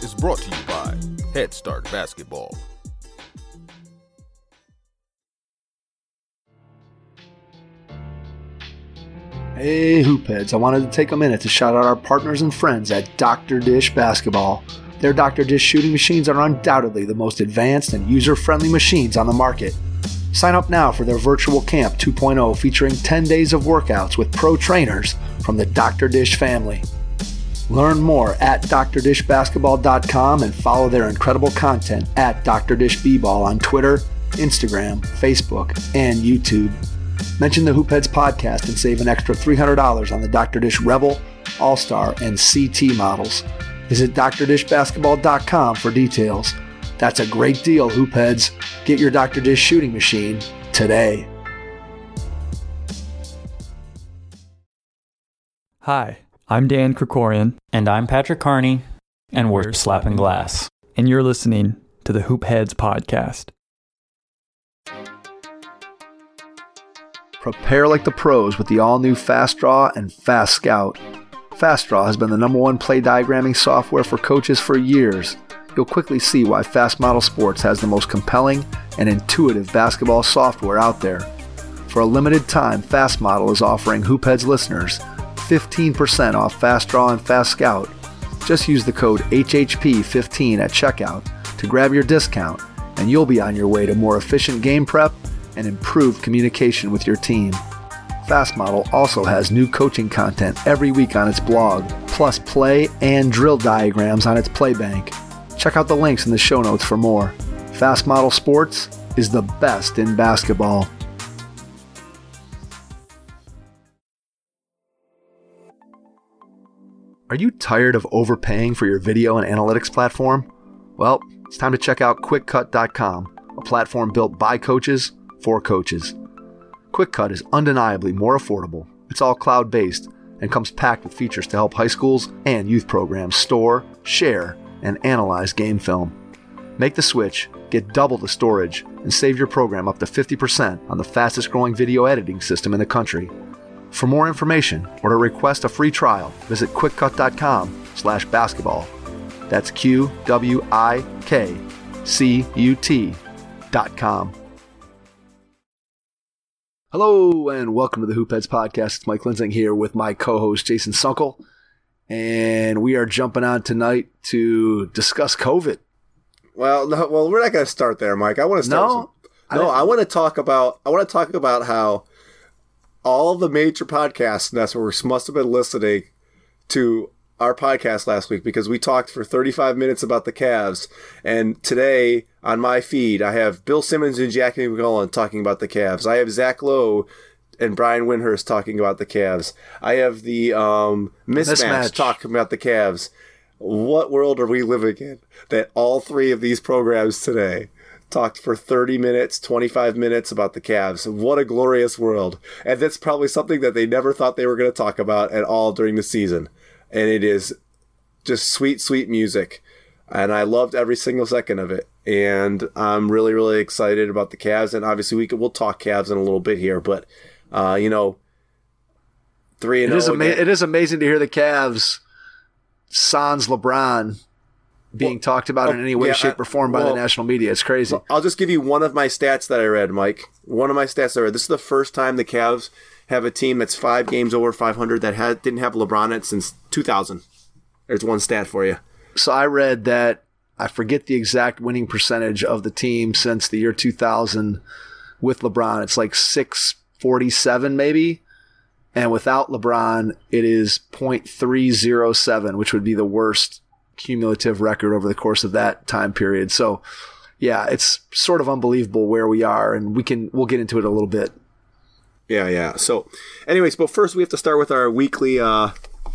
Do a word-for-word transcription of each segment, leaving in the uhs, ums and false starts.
is brought to you by Head Start Basketball. Hey Hoopheads, I wanted to take a minute to shout out our partners and friends at Doctor Dish Basketball. Their Doctor Dish shooting machines are undoubtedly the most advanced and user-friendly machines on the market. Sign up now for their virtual camp two point oh featuring ten days of workouts with pro trainers from the Doctor Dish family. Learn more at d r dish basketball dot com and follow their incredible content at Doctor Dish B-Ball on Twitter, Instagram, Facebook, and YouTube. Mention the Hoopheads podcast and save an extra three hundred dollars on the Doctor Dish Rebel, All-Star, and C T models. Visit d r dish basketball dot com for details. That's a great deal, Hoopheads. Get your Doctor Dish shooting machine today. Hi, I'm Dan Krikorian. And I'm Patrick Carney. And we're, we're Slapping Glass. And you're listening to the Hoopheads podcast. Prepare like the pros with the all-new Fast Draw and Fast Scout. Fast Draw has been the number one play diagramming software for coaches for years. You'll quickly see why Fast Model Sports has the most compelling and intuitive basketball software out there. For a limited time, Fast Model is offering Hoopheads listeners fifteen percent off Fast Draw and Fast Scout. Just use the code H H P fifteen at checkout to grab your discount, and you'll be on your way to more efficient game prep and improved communication with your team. Fast Model also has new coaching content every week on its blog, plus play and drill diagrams on its Playbank. Check out the links in the show notes for more. Fast Model Sports is the best in basketball. Are you tired of overpaying for your video and analytics platform? Well, it's time to check out quick cut dot com, a platform built by coaches for coaches. QuickCut is undeniably more affordable. It's all cloud-based and comes packed with features to help high schools and youth programs store, share, and analyze game film. Make the switch, get double the storage, and save your program up to fifty percent on the fastest-growing video editing system in the country. For more information or to request a free trial, visit quick cut dot com slash basketball. That's Q W I K C U T dot com. Hello and welcome to the Hoopheads podcast. It's Mike Linsing here with my co-host Jason Sunkel, and we are jumping on tonight to discuss COVID. Well, no, well, we're not going to start there, Mike. I want to start. No, with some, no, I, I want to talk about. I want to talk about how all of the major podcast networks must have been listening to our podcast last week, because we talked for thirty-five minutes about the Cavs, and today on my feed I have Bill Simmons and Jackie McMullen talking about the Cavs. I have Zach Lowe and Brian Windhurst talking about the Cavs. I have the um, mismatch, mismatch talking about the Cavs. What world are we living in that all three of these programs today talked for thirty minutes, twenty-five minutes about the Cavs? What a glorious world. And that's probably something that they never thought they were going to talk about at all during the season. And it is just sweet, sweet music. And I loved every single second of it. And I'm really, really excited about the Cavs. And obviously, we could, we'll talk Cavs in a little bit here. But, uh, you know, three and it is, oh ama- it is amazing to hear the Cavs, sans LeBron, being well, talked about oh, in any way, yeah, shape, or form by well, the national media. It's crazy. I'll just give you one of my stats that I read, Mike. One of my stats I read. This is the first time the Cavs have a team that's five games over five hundred that had, didn't have LeBron in it since two thousand. There's one stat for you. So I read that, I forget the exact winning percentage of the team since the year two thousand with LeBron. It's like six forty-seven maybe. And without LeBron, it is point three oh seven, which would be the worst cumulative record over the course of that time period. So yeah, it's sort of unbelievable where we are, and we can, we'll get into it a little bit. Yeah, yeah. So, anyways, but first we have to start with our weekly, uh,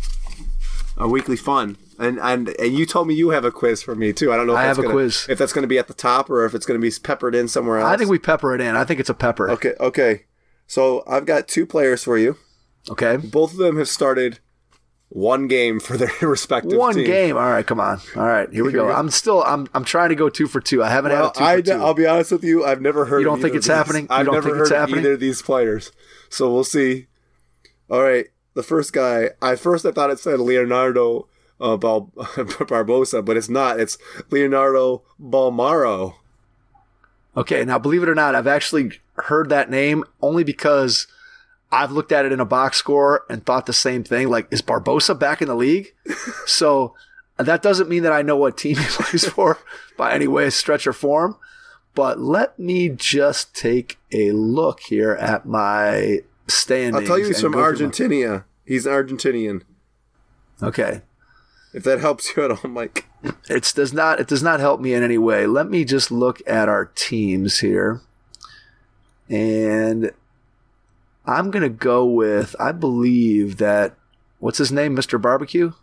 our weekly fun. And and and you told me you have a quiz for me too. I don't know if I that's have a gonna, quiz. If that's going to be at the top or if it's going to be peppered in somewhere else. I think we pepper it in. I think it's a pepper. Okay, okay. So I've got two players for you. Okay. Both of them have started one game for their respective one team. game. All right, come on. All right, here we go. I'm still. I'm. I'm trying to go two for two. I haven't well, had a two I, for two. I'll be honest with you. I've never heard. You don't of think it's these. happening? You I've don't never think heard it's of happening? either of these players. So we'll see. All right. The first guy. I first I thought it said Leonardo uh, Bal- Barbosa, but it's not. It's Leonardo Balmaro. Okay, now believe it or not, I've actually heard that name only because I've looked at it in a box score and thought the same thing. Like, is Barbosa back in the league? So that doesn't mean that I know what team he plays for by any way, stretch, or form. But let me just take a look here at my standings. I'll tell you he's and from go through Argentina. My... He's an Argentinian. Okay. If that helps you at all, Mike. It does not it does not help me in any way. Let me just look at our teams here. And I'm going to go with, I believe that, what's his name, Mister Barbecue?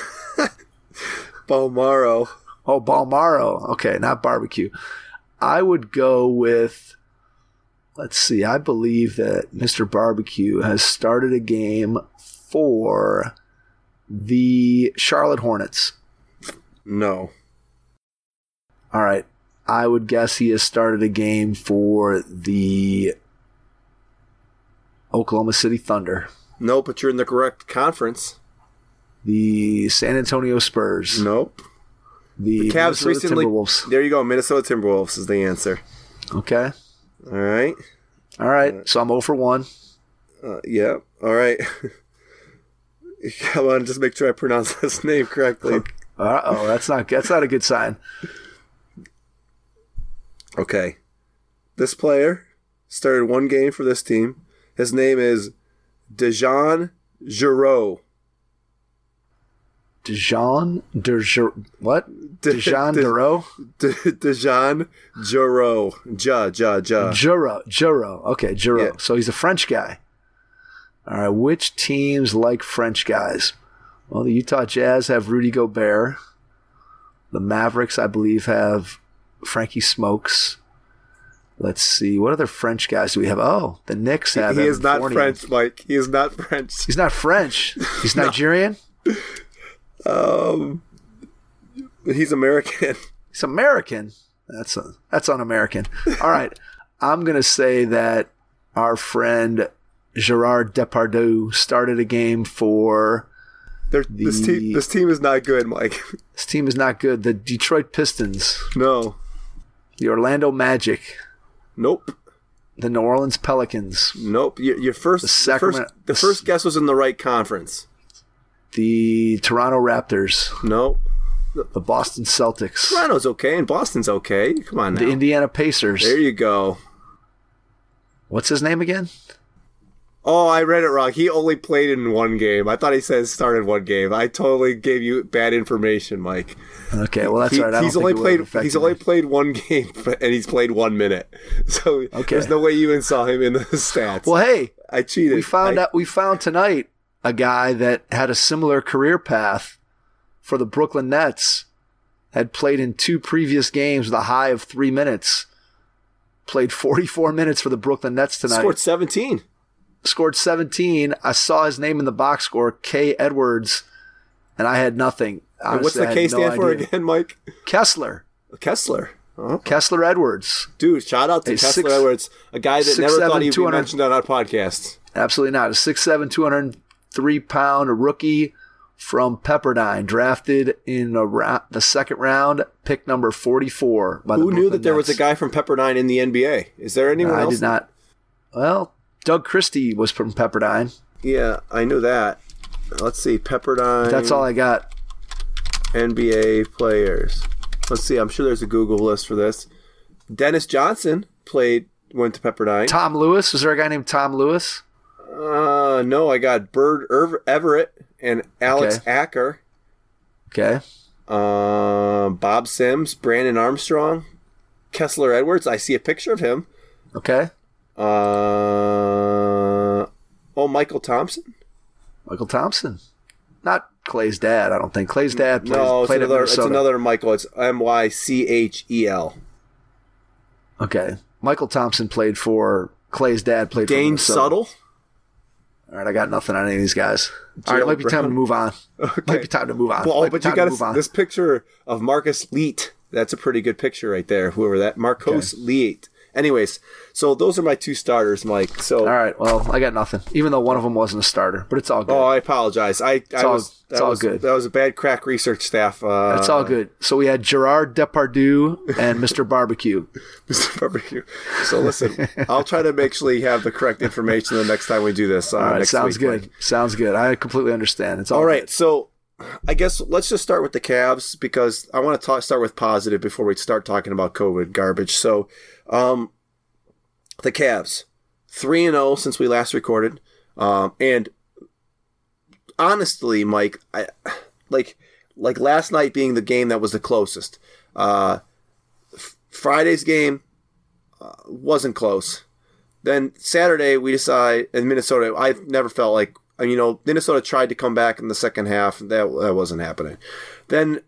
Balmaro. Oh, Balmaro. Okay, not barbecue. I would go with, let's see, I believe that Mister Barbecue has started a game for the Charlotte Hornets. No. All right. I would guess he has started a game for the Oklahoma City Thunder. No, but you're in the correct conference. The San Antonio Spurs. Nope. The, the Cavs Minnesota recently. Timberwolves. There you go. Minnesota Timberwolves is the answer. Okay. All right. All right. Uh, so I'm zero for one. Uh, yeah. All right. Come on, just make sure I pronounce this name correctly. Uh oh, that's not that's not a good sign. Okay. This player started one game for this team. His name is Dejan Giroux. Dejan Dejan what? Dejan Giroux? Dejan Giroux. Ja ja ja. Giroux. Giroux. Okay, Giroux. Yeah. So he's a French guy. All right, which teams like French guys? Well, the Utah Jazz have Rudy Gobert. The Mavericks, I believe, have Frankie Smokes. Let's see. What other French guys do we have? Oh, the Knicks have He, he is not Fournier. French, Mike. He is not French. He's not French. He's no. Nigerian? Um, He's American. He's American? That's a, that's un-American. All right. I'm going to say that our friend Gerard Depardieu started a game for... The, this team, this team is not good, Mike. This team is not good. The Detroit Pistons. No. The Orlando Magic. Nope. The New Orleans Pelicans. Nope. Your, your first, the, Sacramento, first, the first guess was in the right conference. The Toronto Raptors. Nope. The Boston Celtics. Toronto's okay, and Boston's okay. Come on now. The Indiana Pacers. There you go. What's his name again? Oh, I read it wrong. He only played in one game. I thought he said started one game. I totally gave you bad information, Mike. Okay, well that's he, all right. I he's don't only think played. He's only me. played one game, and he's played one minute. So okay. There's no way you even saw him in the stats. Well, hey, I cheated. We found I, out. We found tonight a guy that had a similar career path for the Brooklyn Nets. Had played in two previous games with a high of three minutes. Played forty-four minutes for the Brooklyn Nets tonight. Scored seventeen. Scored seventeen. I saw his name in the box score, K. Edwards, and I had nothing. And what's the K stand no for again, Mike? Kessler. Kessler. Oh. Kessler Edwards. Dude, shout out to a Kessler six, Edwards, a guy that six, never seven, thought he'd be mentioned on our podcast. Absolutely not. A six seven, two hundred three pound rookie from Pepperdine, drafted in a ra- the second round, pick number forty-four. By Who the knew Brooklyn that there Nets. was a guy from Pepperdine in the N B A? Is there anyone no, else? I did not. Well, Doug Christie was from Pepperdine. Yeah, I knew that. Let's see, Pepperdine. That's all I got. N B A players. Let's see, I'm sure there's a Google list for this. Dennis Johnson played, went to Pepperdine. Tom Lewis? Was there a guy named Tom Lewis? Uh, no, I got Bird Irv- Everett and Alex okay. Acker. Okay. Um, Bob Sims, Brandon Armstrong, Kessler Edwards. I see a picture of him. Okay. Uh, oh, Michael Thompson. Michael Thompson. Not Clay's dad, I don't think. Clay's dad plays, no, it's played another, at it's Minnesota. another Michael. It's M Y C H E L. Okay. Michael Thompson played for Clay's dad played Dane for Minnesota. Subtle. All right, I got nothing on any of these guys. All right, Jalen it might be time Brown. to move on. Okay. Might be time to move on. Well, might but be you time got to move on. this picture of Marcus Leet. That's a pretty good picture right there. Whoever that, Marcos Okay. Leet, Anyways, so those are my two starters, Mike. So all right, well, I got nothing, even though one of them wasn't a starter, but it's all good. Oh, I apologize. I, it's I all, was, it's all was, good. That was a bad crack research staff. Uh, That's all good. So we had Gerard Depardieu and Mister Barbecue. Mister Barbecue. So listen, I'll try to make sure you have the correct information the next time we do this. Uh, all right, next sounds week, good. Mike. Sounds good. I completely understand. It's all, all right. good. So I guess let's just start with the Cavs because I want to talk, start with positive before we start talking about COVID garbage. So, um, the Cavs, three and oh since we last recorded. Um, and honestly, Mike, I, like like last night being the game that was the closest. Uh, f- Friday's game uh, wasn't close. Then Saturday we decide in Minnesota. I've never felt like you know Minnesota tried to come back in the second half. That that wasn't happening. Then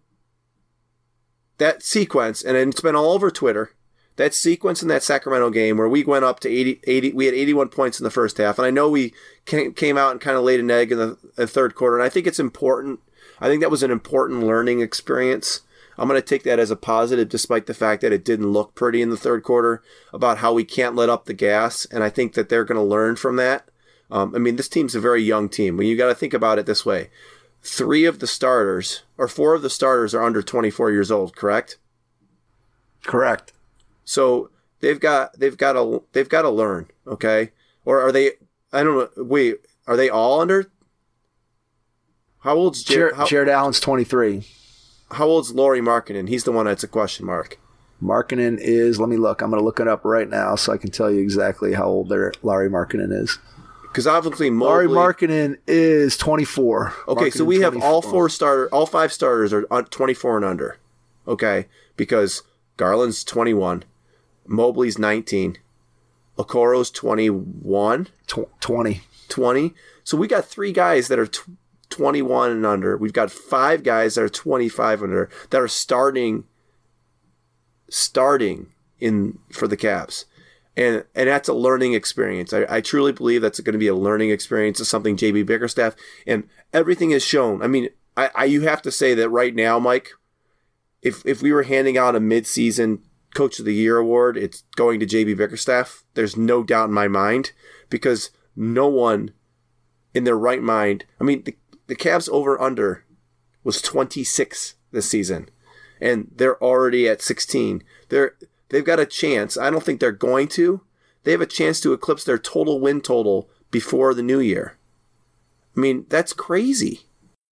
that sequence, and it's been all over Twitter. That sequence in that Sacramento game where we went up to eighty, eighty, we had eighty-one points in the first half. And I know we came, came out and kind of laid an egg in the, in the third quarter. And I think it's important. I think that was an important learning experience. I'm going to take that as a positive, despite the fact that it didn't look pretty in the third quarter, about how we can't let up the gas. And I think that they're going to learn from that. Um, I mean, this team's a very young team. When you got to think about it this way. Three of the starters, or four of the starters are under twenty-four years old, correct? Correct. So they've got they've got to they've got to learn, okay? Or are they? I don't know. Wait, are they all under? How old's Jared? Jared, Jared Allen's twenty-three. How old's Lauri Markkanen? He's the one that's a question mark. Markkanen is. Let me look. I'm going to look it up right now so I can tell you exactly how old their Lauri Markkanen is. Because obviously Lauri Mobley, Markkanen is twenty-four. Okay, Markkanen so we have all twenty-four. four starter, all five starters are twenty-four and under. Okay, because Garland's twenty-one. Mobley's nineteen. Okoro's twenty-one. Tw- twenty. twenty. So we got three guys that are t- twenty-one and under. We've got five guys that are twenty-five and under that are starting starting in for the Cavs. And and that's a learning experience. I, I truly believe that's going to be a learning experience. It's something J B Bickerstaff and everything is shown. I mean, I, I you have to say that right now, Mike, if if we were handing out a midseason Coach of the Year award, it's going to J B Bickerstaff. There's no doubt in my mind because no one in their right mind. I mean, the, the Cavs over under was twenty-six this season, and they're already at sixteen. They're they've got a chance. I don't think they're going to. They have a chance to eclipse their total win total before the new year. I mean, that's crazy.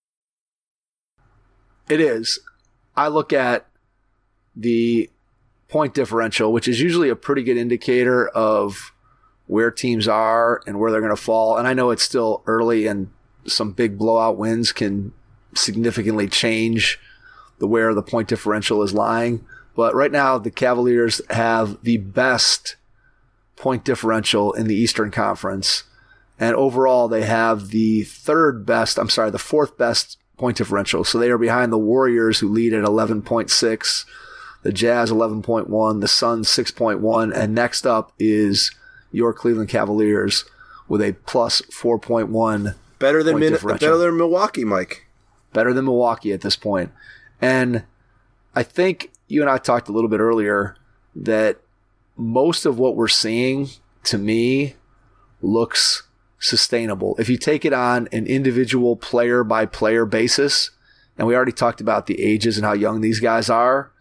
It is. I look at the point differential, which is usually a pretty good indicator of where teams are and where they're going to fall. And I know it's still early and some big blowout wins can significantly change the where the point differential is lying. But right now, the Cavaliers have the best point differential in the Eastern Conference. And overall, they have the third best, I'm sorry, the fourth best point differential. So they are behind the Warriors, who lead at eleven point six, the Jazz eleven point one, the Suns six point one, and next up is your Cleveland Cavaliers with a plus four point one. Better than point Min- better than Milwaukee, Mike. Better than Milwaukee at this point. And I think you and I talked a little bit earlier that most of what we're seeing, to me, looks sustainable. If you take it on an individual player-by-player basis, and we already talked about the ages and how young these guys are,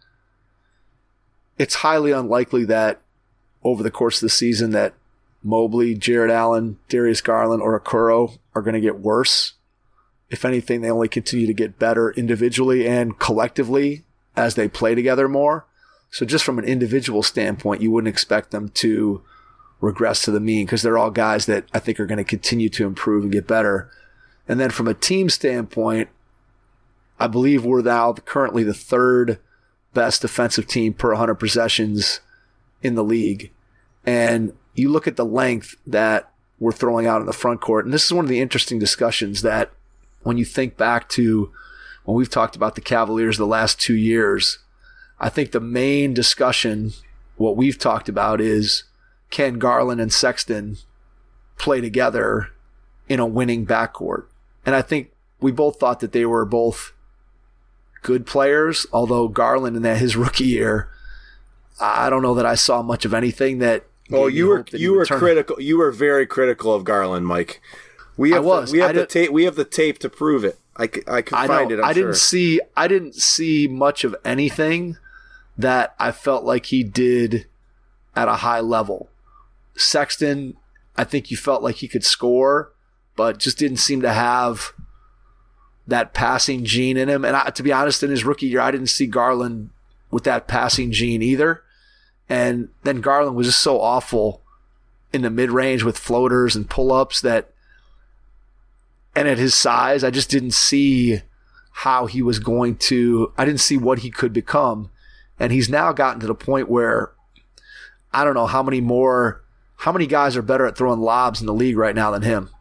it's highly unlikely that over the course of the season that Mobley, Jared Allen, Darius Garland, or Okoro are going to get worse. If anything, they only continue to get better individually and collectively as they play together more. So just from an individual standpoint, you wouldn't expect them to regress to the mean because they're all guys that I think are going to continue to improve and get better. And then from a team standpoint, I believe we're now currently the third best defensive team per one hundred possessions in the league. And you look at the length that we're throwing out in the front court, and this is one of the interesting discussions that when you think back to when we've talked about the Cavaliers the last two years, I think the main discussion, what we've talked about is, can Garland and Sexton play together in a winning backcourt? And I think we both thought that they were both good players, although Garland in that his rookie year, I don't know that I saw much of anything that. Oh, you were you were critical. You were very critical of Garland, Mike. We have I was. The, we have I the tape. We have the tape to prove it. I, c- I could I find know. it. I'm I sure. didn't see. I didn't see much of anything that I felt like he did at a high level. Sexton, I think you felt like he could score, but just didn't seem to have that passing gene in him. And I, to be honest, in his rookie year, I didn't see Garland with that passing gene either. And then Garland was just so awful in the mid-range with floaters and pull-ups that, and at his size, I just didn't see how he was going to, I didn't see what he could become. And he's now gotten to the point where I don't know how many more, how many guys are better at throwing lobs in the league right now than him?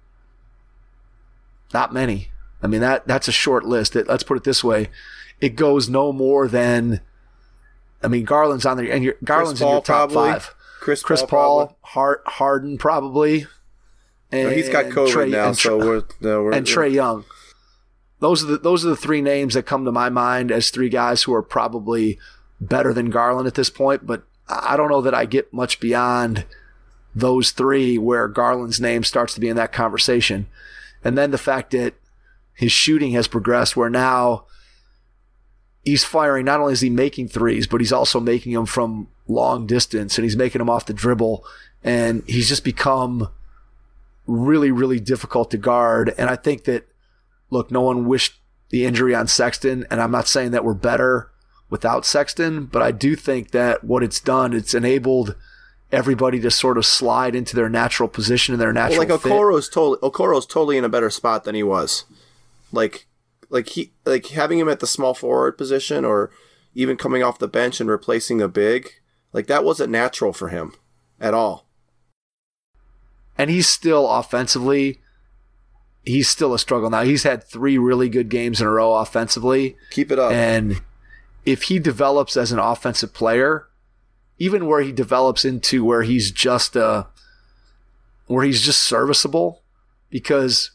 Not many. I mean, that that's a short list. It, let's put it this way. It goes no more than, I mean, Garland's on there, and your, Garland's in your top probably. five. Chris, Chris Paul, Paul, Hard, Harden probably. And no, he's got COVID Trey, now, and, so we're, no, we're and Trae Young. Those are the those are the three names that come to my mind as three guys who are probably better than Garland at this point. But I don't know that I get much beyond those three where Garland's name starts to be in that conversation. And then the fact that his shooting has progressed where now he's firing, not only is he making threes, but he's also making them from long distance, and he's making them off the dribble. And he's just become really, really difficult to guard. And I think that, look, no one wished the injury on Sexton, and I'm not saying that we're better without Sexton, but I do think that what it's done, it's enabled everybody to sort of slide into their natural position and their natural well, like fit. Okoro's totally Okoro's totally in a better spot than he was. Like like he like having him at the small forward position or even coming off the bench and replacing a big, like that wasn't natural for him at all. And he's still offensively, he's still a struggle now. He's had three really good games in a row offensively. Keep it up. And if he develops as an offensive player, even where he develops into where he's just uh, where he's just serviceable because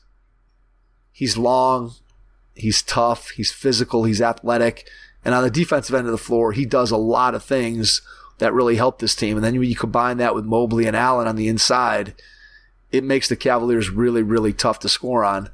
he's long, he's tough, he's physical, he's athletic, and on the defensive end of the floor, he does a lot of things that really help this team. And then when you combine that with Mobley and Allen on the inside, it makes the Cavaliers really, really tough to score on.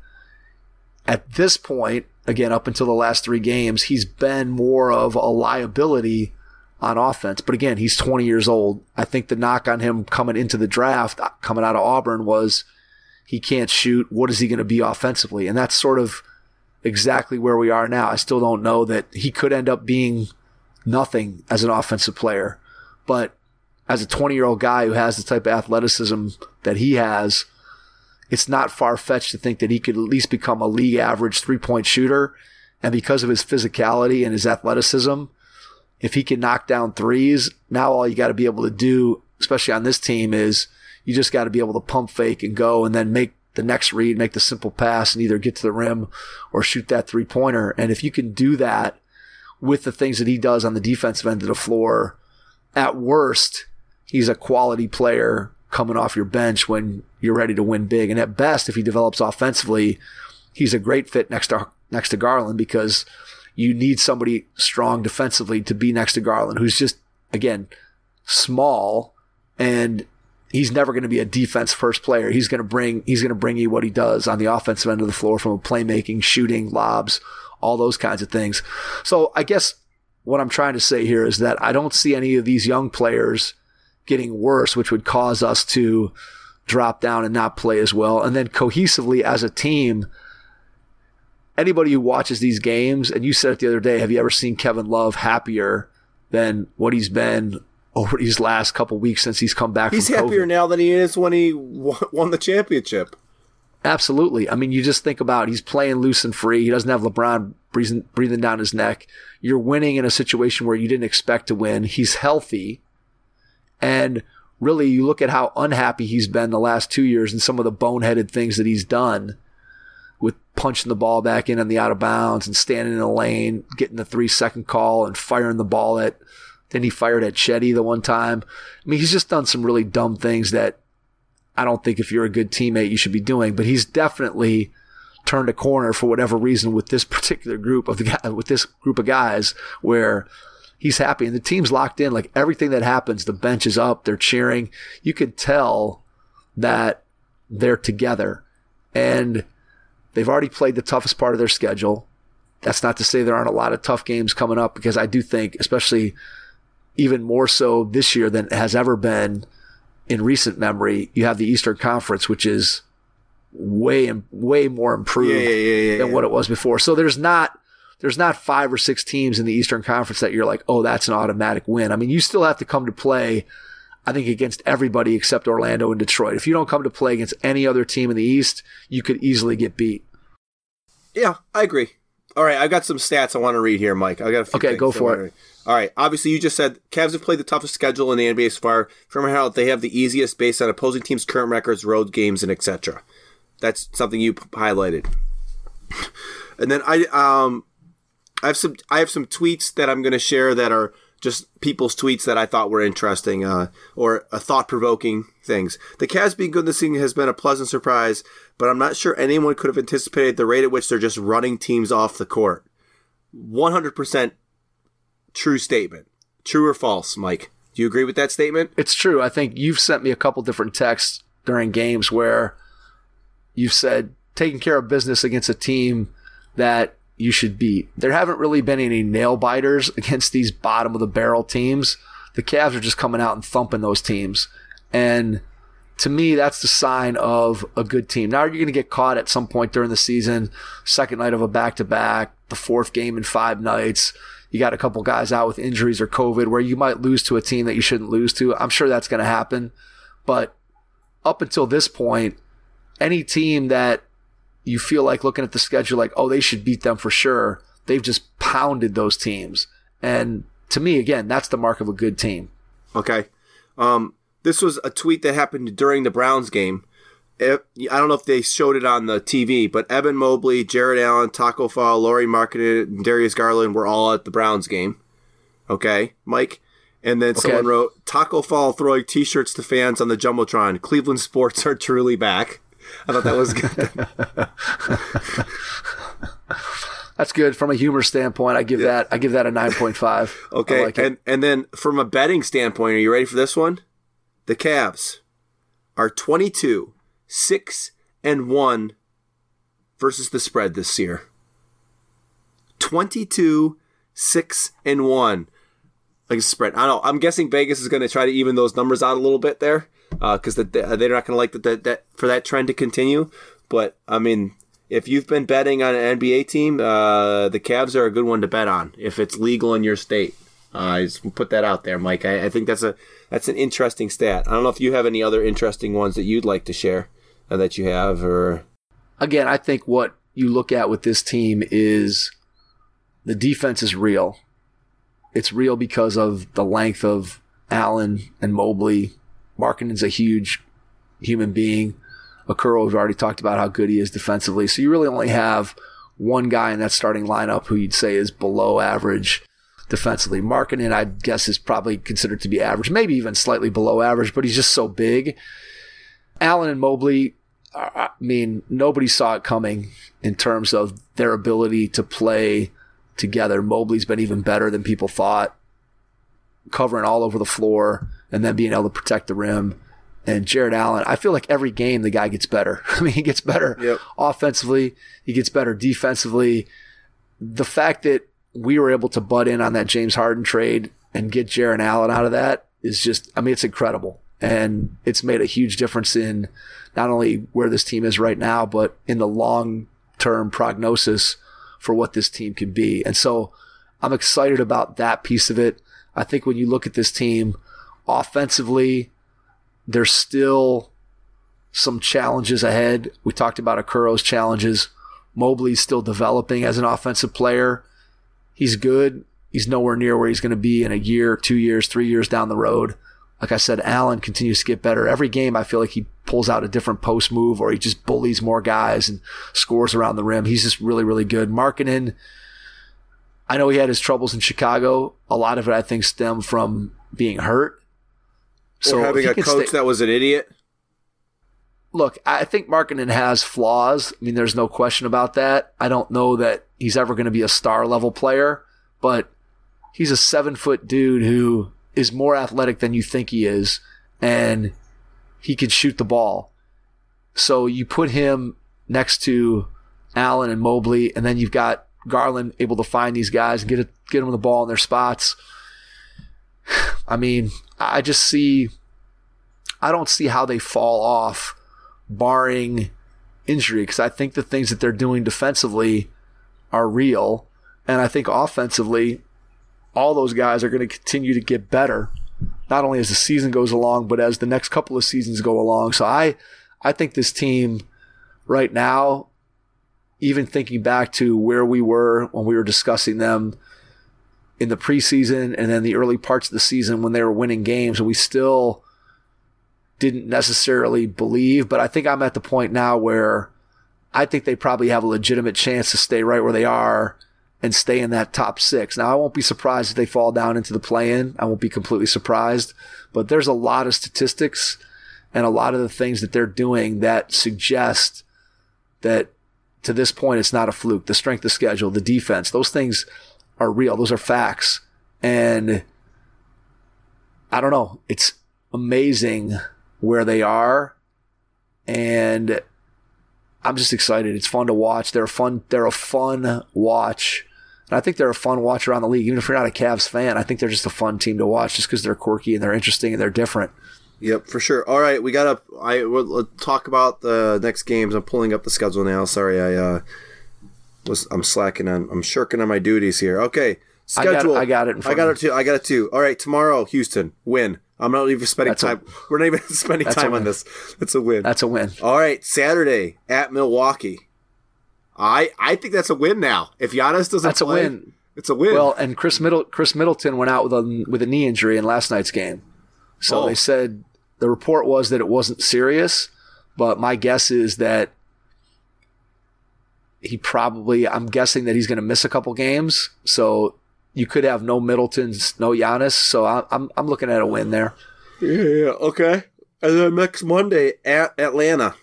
At this point, again, up until the last three games, he's been more of a liability on offense. But again, he's twenty years old. I think the knock on him coming into the draft, coming out of Auburn, was he can't shoot. What is he going to be offensively? And that's sort of exactly where we are now. I still don't know that he could end up being nothing as an offensive player. But as a twenty-year-old guy who has the type of athleticism that he has, it's not far-fetched to think that he could at least become a league average three-point shooter. And because of his physicality and his athleticism, if he can knock down threes, now all you got to be able to do, especially on this team, is you just got to be able to pump fake and go and then make the next read, make the simple pass, and either get to the rim or shoot that three-pointer. And if you can do that with the things that he does on the defensive end of the floor, at worst, he's a quality player coming off your bench when you're ready to win big. And at best, if he develops offensively, he's a great fit next to next to Garland because you need somebody strong defensively to be next to Garland, who's just, again, small, and he's never going to be a defense first player. He's going to bring he's going to bring you what he does on the offensive end of the floor from a playmaking, shooting, lobs, all those kinds of things. So I guess what I'm trying to say here is that I don't see any of these young players getting worse, which would cause us to drop down and not play as well. And then cohesively as a team, anybody who watches these games, and you said it the other day, have you ever seen Kevin Love happier than what he's been over these last couple weeks since he's come back he's from COVID? He's happier now than he is when he won the championship. Absolutely. I mean, you just think about he's playing loose and free. He doesn't have LeBron breathing, breathing down his neck. You're winning in a situation where you didn't expect to win. He's healthy. And really, you look at how unhappy he's been the last two years and some of the boneheaded things that he's done with punching the ball back in on the out of bounds and standing in the lane, getting the three-second call and firing the ball at – then he fired at Chetty the one time. I mean, he's just done some really dumb things that I don't think if you're a good teammate you should be doing. But he's definitely turned a corner for whatever reason with this particular group of the guy, with this group of guys where he's happy. And the team's locked in. Like everything that happens, the bench is up, they're cheering. You could tell that they're together. And they've already played the toughest part of their schedule. That's not to say there aren't a lot of tough games coming up, because I do think, especially even more so this year than it has ever been in recent memory, you have the Eastern Conference, which is way way more improved yeah, yeah, yeah, yeah, than yeah. what it was before. So there's not there's not five or six teams in the Eastern Conference that you're like, oh, that's an automatic win. I mean, you still have to come to play, I think, against everybody except Orlando and Detroit. If you don't come to play against any other team in the East, you could easily get beat. Yeah, I agree. All right, I've got some stats I want to read here, Mike. I got a few Okay, things go I for wanna it. read. All right, obviously you just said Cavs have played the toughest schedule in the N B A so far. From how they have the easiest based on opposing teams' current records, road games, and et cetera. That's something you p- highlighted. And then I um I have some I have some tweets that I'm going to share that are just people's tweets that I thought were interesting uh, or uh, thought-provoking things. The Cavs being good this season has been a pleasant surprise, but I'm not sure anyone could have anticipated the rate at which they're just running teams off the court. one hundred percent true statement. True or false, Mike? Do you agree with that statement? It's true. I think you've sent me a couple different texts during games where you've said taking care of business against a team that you should beat. There haven't really been any nail biters against these bottom of the barrel teams. The Cavs are just coming out and thumping those teams. And to me, that's the sign of a good team. Now, you're going to get caught at some point during the season, second night of a back-to-back, the fourth game in five nights. You got a couple guys out with injuries or COVID where you might lose to a team that you shouldn't lose to. I'm sure that's going to happen. But up until this point, any team that you feel like looking at the schedule like, oh, they should beat them for sure, they've just pounded those teams. And to me, again, that's the mark of a good team. Okay. Um, this was a tweet that happened during the Browns game. If, I don't know if they showed it on the T V, but Evan Mobley, Jared Allen, Taco Fall, Lauri Markkanen, and Darius Garland were all at the Browns game. Okay, Mike? And then Okay. someone wrote, Taco Fall throwing T-shirts to fans on the Jumbotron. Cleveland sports are truly back. I thought that was good. That's good from a humor standpoint. I give Yeah. that I give that a nine point five. Okay, I like it. and and then from a betting standpoint, are you ready for this one? The Cavs are twenty-two, six, and one versus the spread this year. twenty-two, six, and one. Like a spread. I don't know. I'm guessing Vegas is going to try to even those numbers out a little bit there because uh, the, they're not going to like that, that, that for that trend to continue. But, I mean, if you've been betting on an N B A team, uh, the Cavs are a good one to bet on if it's legal in your state. Uh, I just put that out there, Mike. I, I think that's a that's an interesting stat. I don't know if you have any other interesting ones that you'd like to share uh, that you have. Or Again, I think what you look at with this team is the defense is real. It's real because of the length of Allen and Mobley. Markkanen's a huge human being. Okoro, we've already talked about how good he is defensively. So you really only have one guy in that starting lineup who you'd say is below average defensively. Markkanen, I guess, is probably considered to be average, maybe even slightly below average, but he's just so big. Allen and Mobley, I mean, nobody saw it coming in terms of their ability to play together. Mobley's been even better than people thought, covering all over the floor and then being able to protect the rim. And Jared Allen, I feel like every game the guy gets better. I mean, he gets better Yep. offensively. He gets better defensively. The fact that we were able to butt in on that James Harden trade and get Jared Allen out of that is just, I mean, it's incredible. And it's made a huge difference in not only where this team is right now, but in the long-term prognosis for what this team can be. And so I'm excited about that piece of it. I think when you look at this team offensively, there's still some challenges ahead. We talked about Okoro's challenges. Mobley's still developing as an offensive player. He's good. He's nowhere near where he's going to be in a year, two years, three years down the road. Like I said, Allen continues to get better. Every game I feel like he pulls out a different post move or he just bullies more guys and scores around the rim. He's just really, really good. Markkanen, I know he had his troubles in Chicago. A lot of it, I think, stemmed from being hurt. so if having he a can coach stay- that was an idiot. Look, I think Markkanen has flaws. I mean, there's no question about that. I don't know that he's ever going to be a star level player, but he's a seven-foot dude who is more athletic than you think he is, and he can shoot the ball. So you put him next to Allen and Mobley, and then you've got Garland able to find these guys and get it, get them the ball in their spots. I mean, I just see – I don't see how they fall off barring injury, because I think the things that they're doing defensively are real, and I think offensively all those guys are going to continue to get better, not only as the season goes along, but as the next couple of seasons go along. So I, I think this team right now, even thinking back to where we were when we were discussing them in the preseason and then the early parts of the season when they were winning games, and we still didn't necessarily believe, but I think I'm at the point now where I think they probably have a legitimate chance to stay right where they are and stay in that top six. Now, I won't be surprised if they fall down into the play-in. I won't be completely surprised, but there's a lot of statistics and a lot of the things that they're doing that suggest that to this point it's not a fluke. The strength of schedule, the defense, those things are real. Those are facts. And I don't know. It's amazing where they are, and I'm just excited. It's fun to watch. They're a fun, they're a fun watch. And I think they're a fun watch around the league. Even if you're not a Cavs fan, I think they're just a fun team to watch just because they're quirky and they're interesting and they're different. Yep, for sure. All right, we got to I we'll talk about the next games. I'm pulling up the schedule now. Sorry, I uh, was I'm slacking on I'm shirking on my duties here. Okay, schedule. I got it, I got it in front I got of it too. I got it too. All right, tomorrow, Houston, win. I'm not even spending That's time. A, We're not even spending time on this. It's a win. That's a win. All right, Saturday at Milwaukee. I I think that's a win now. If Giannis doesn't that's play, a win. It's a win. Well, and Chris Middle Chris Middleton went out with a with a knee injury in last night's game. So oh. they said the report was that it wasn't serious, but my guess is that he probably I'm guessing that he's going to miss a couple games. So you could have no Middletons, no Giannis. So I'm I'm looking at a win there. Yeah, okay. And then next Monday at Atlanta.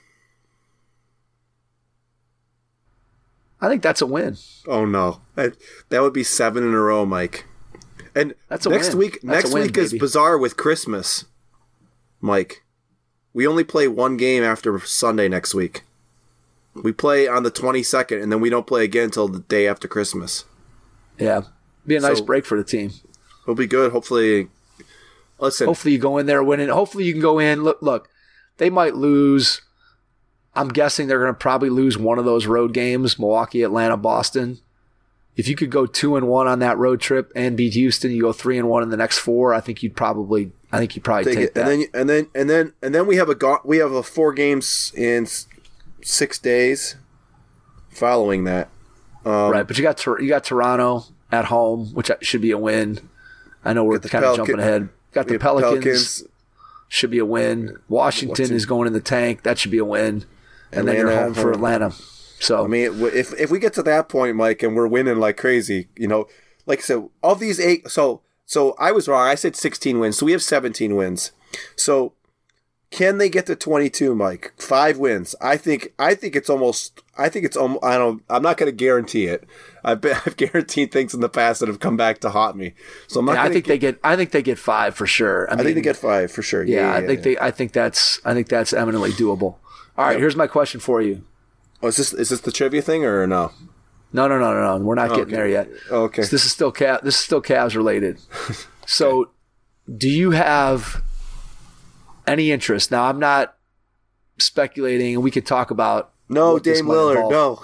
I think that's a win. Oh no, that, that would be seven in a row, Mike. And that's a next win. week, that's next win, week baby. is bizarre with Christmas, Mike. We only play one game after Sunday next week. We play on the twenty-second, and then we don't play again until the day after Christmas. Yeah, be a nice so, break for the team. It'll be good. Hopefully, listen. Hopefully you go in there winning. Hopefully you can go in. Look, look, they might lose. I'm guessing they're going to probably lose one of those road games, Milwaukee, Atlanta, Boston. If you could go two and one on that road trip and beat Houston, you go three and one in the next four. I think you'd probably, I think you'd probably take, take that. And then, and then, and then, and then we have a go- we have a four games in six days. Following that, um, right? But you got you got Toronto at home, which should be a win. I know we're kind of Pelican- jumping ahead. Got the Pelicans, Pelicans, should be a win. Washington, Washington is going in the tank. That should be a win. And Atlanta, then you're home for Atlanta. So I mean, if if we get to that point, Mike, and we're winning like crazy, you know, like so of these eight, so so I was wrong. I said sixteen wins, so we have seventeen wins. So can they get to twenty-two, Mike? Five wins. I think. I think it's almost. I think it's almost. I don't. I'm not going to guarantee it. I've been, I've guaranteed things in the past that have come back to haunt me. So I'm not. Yeah, I think get, they get. I think they get five for sure. I, I mean, think they get five for sure. Yeah, yeah, yeah I think yeah. they. I think that's. I think that's eminently doable. All right, yep. Here's my question for you. Oh, is this is this the trivia thing or no? No, no, no, no, no. We're not oh, getting okay. there yet. Oh, okay. So this is still Cav, This is still Cavs related. So, okay. Do you have any interest? Now, I'm not speculating, and we could talk about. No, Dame Lillard. No.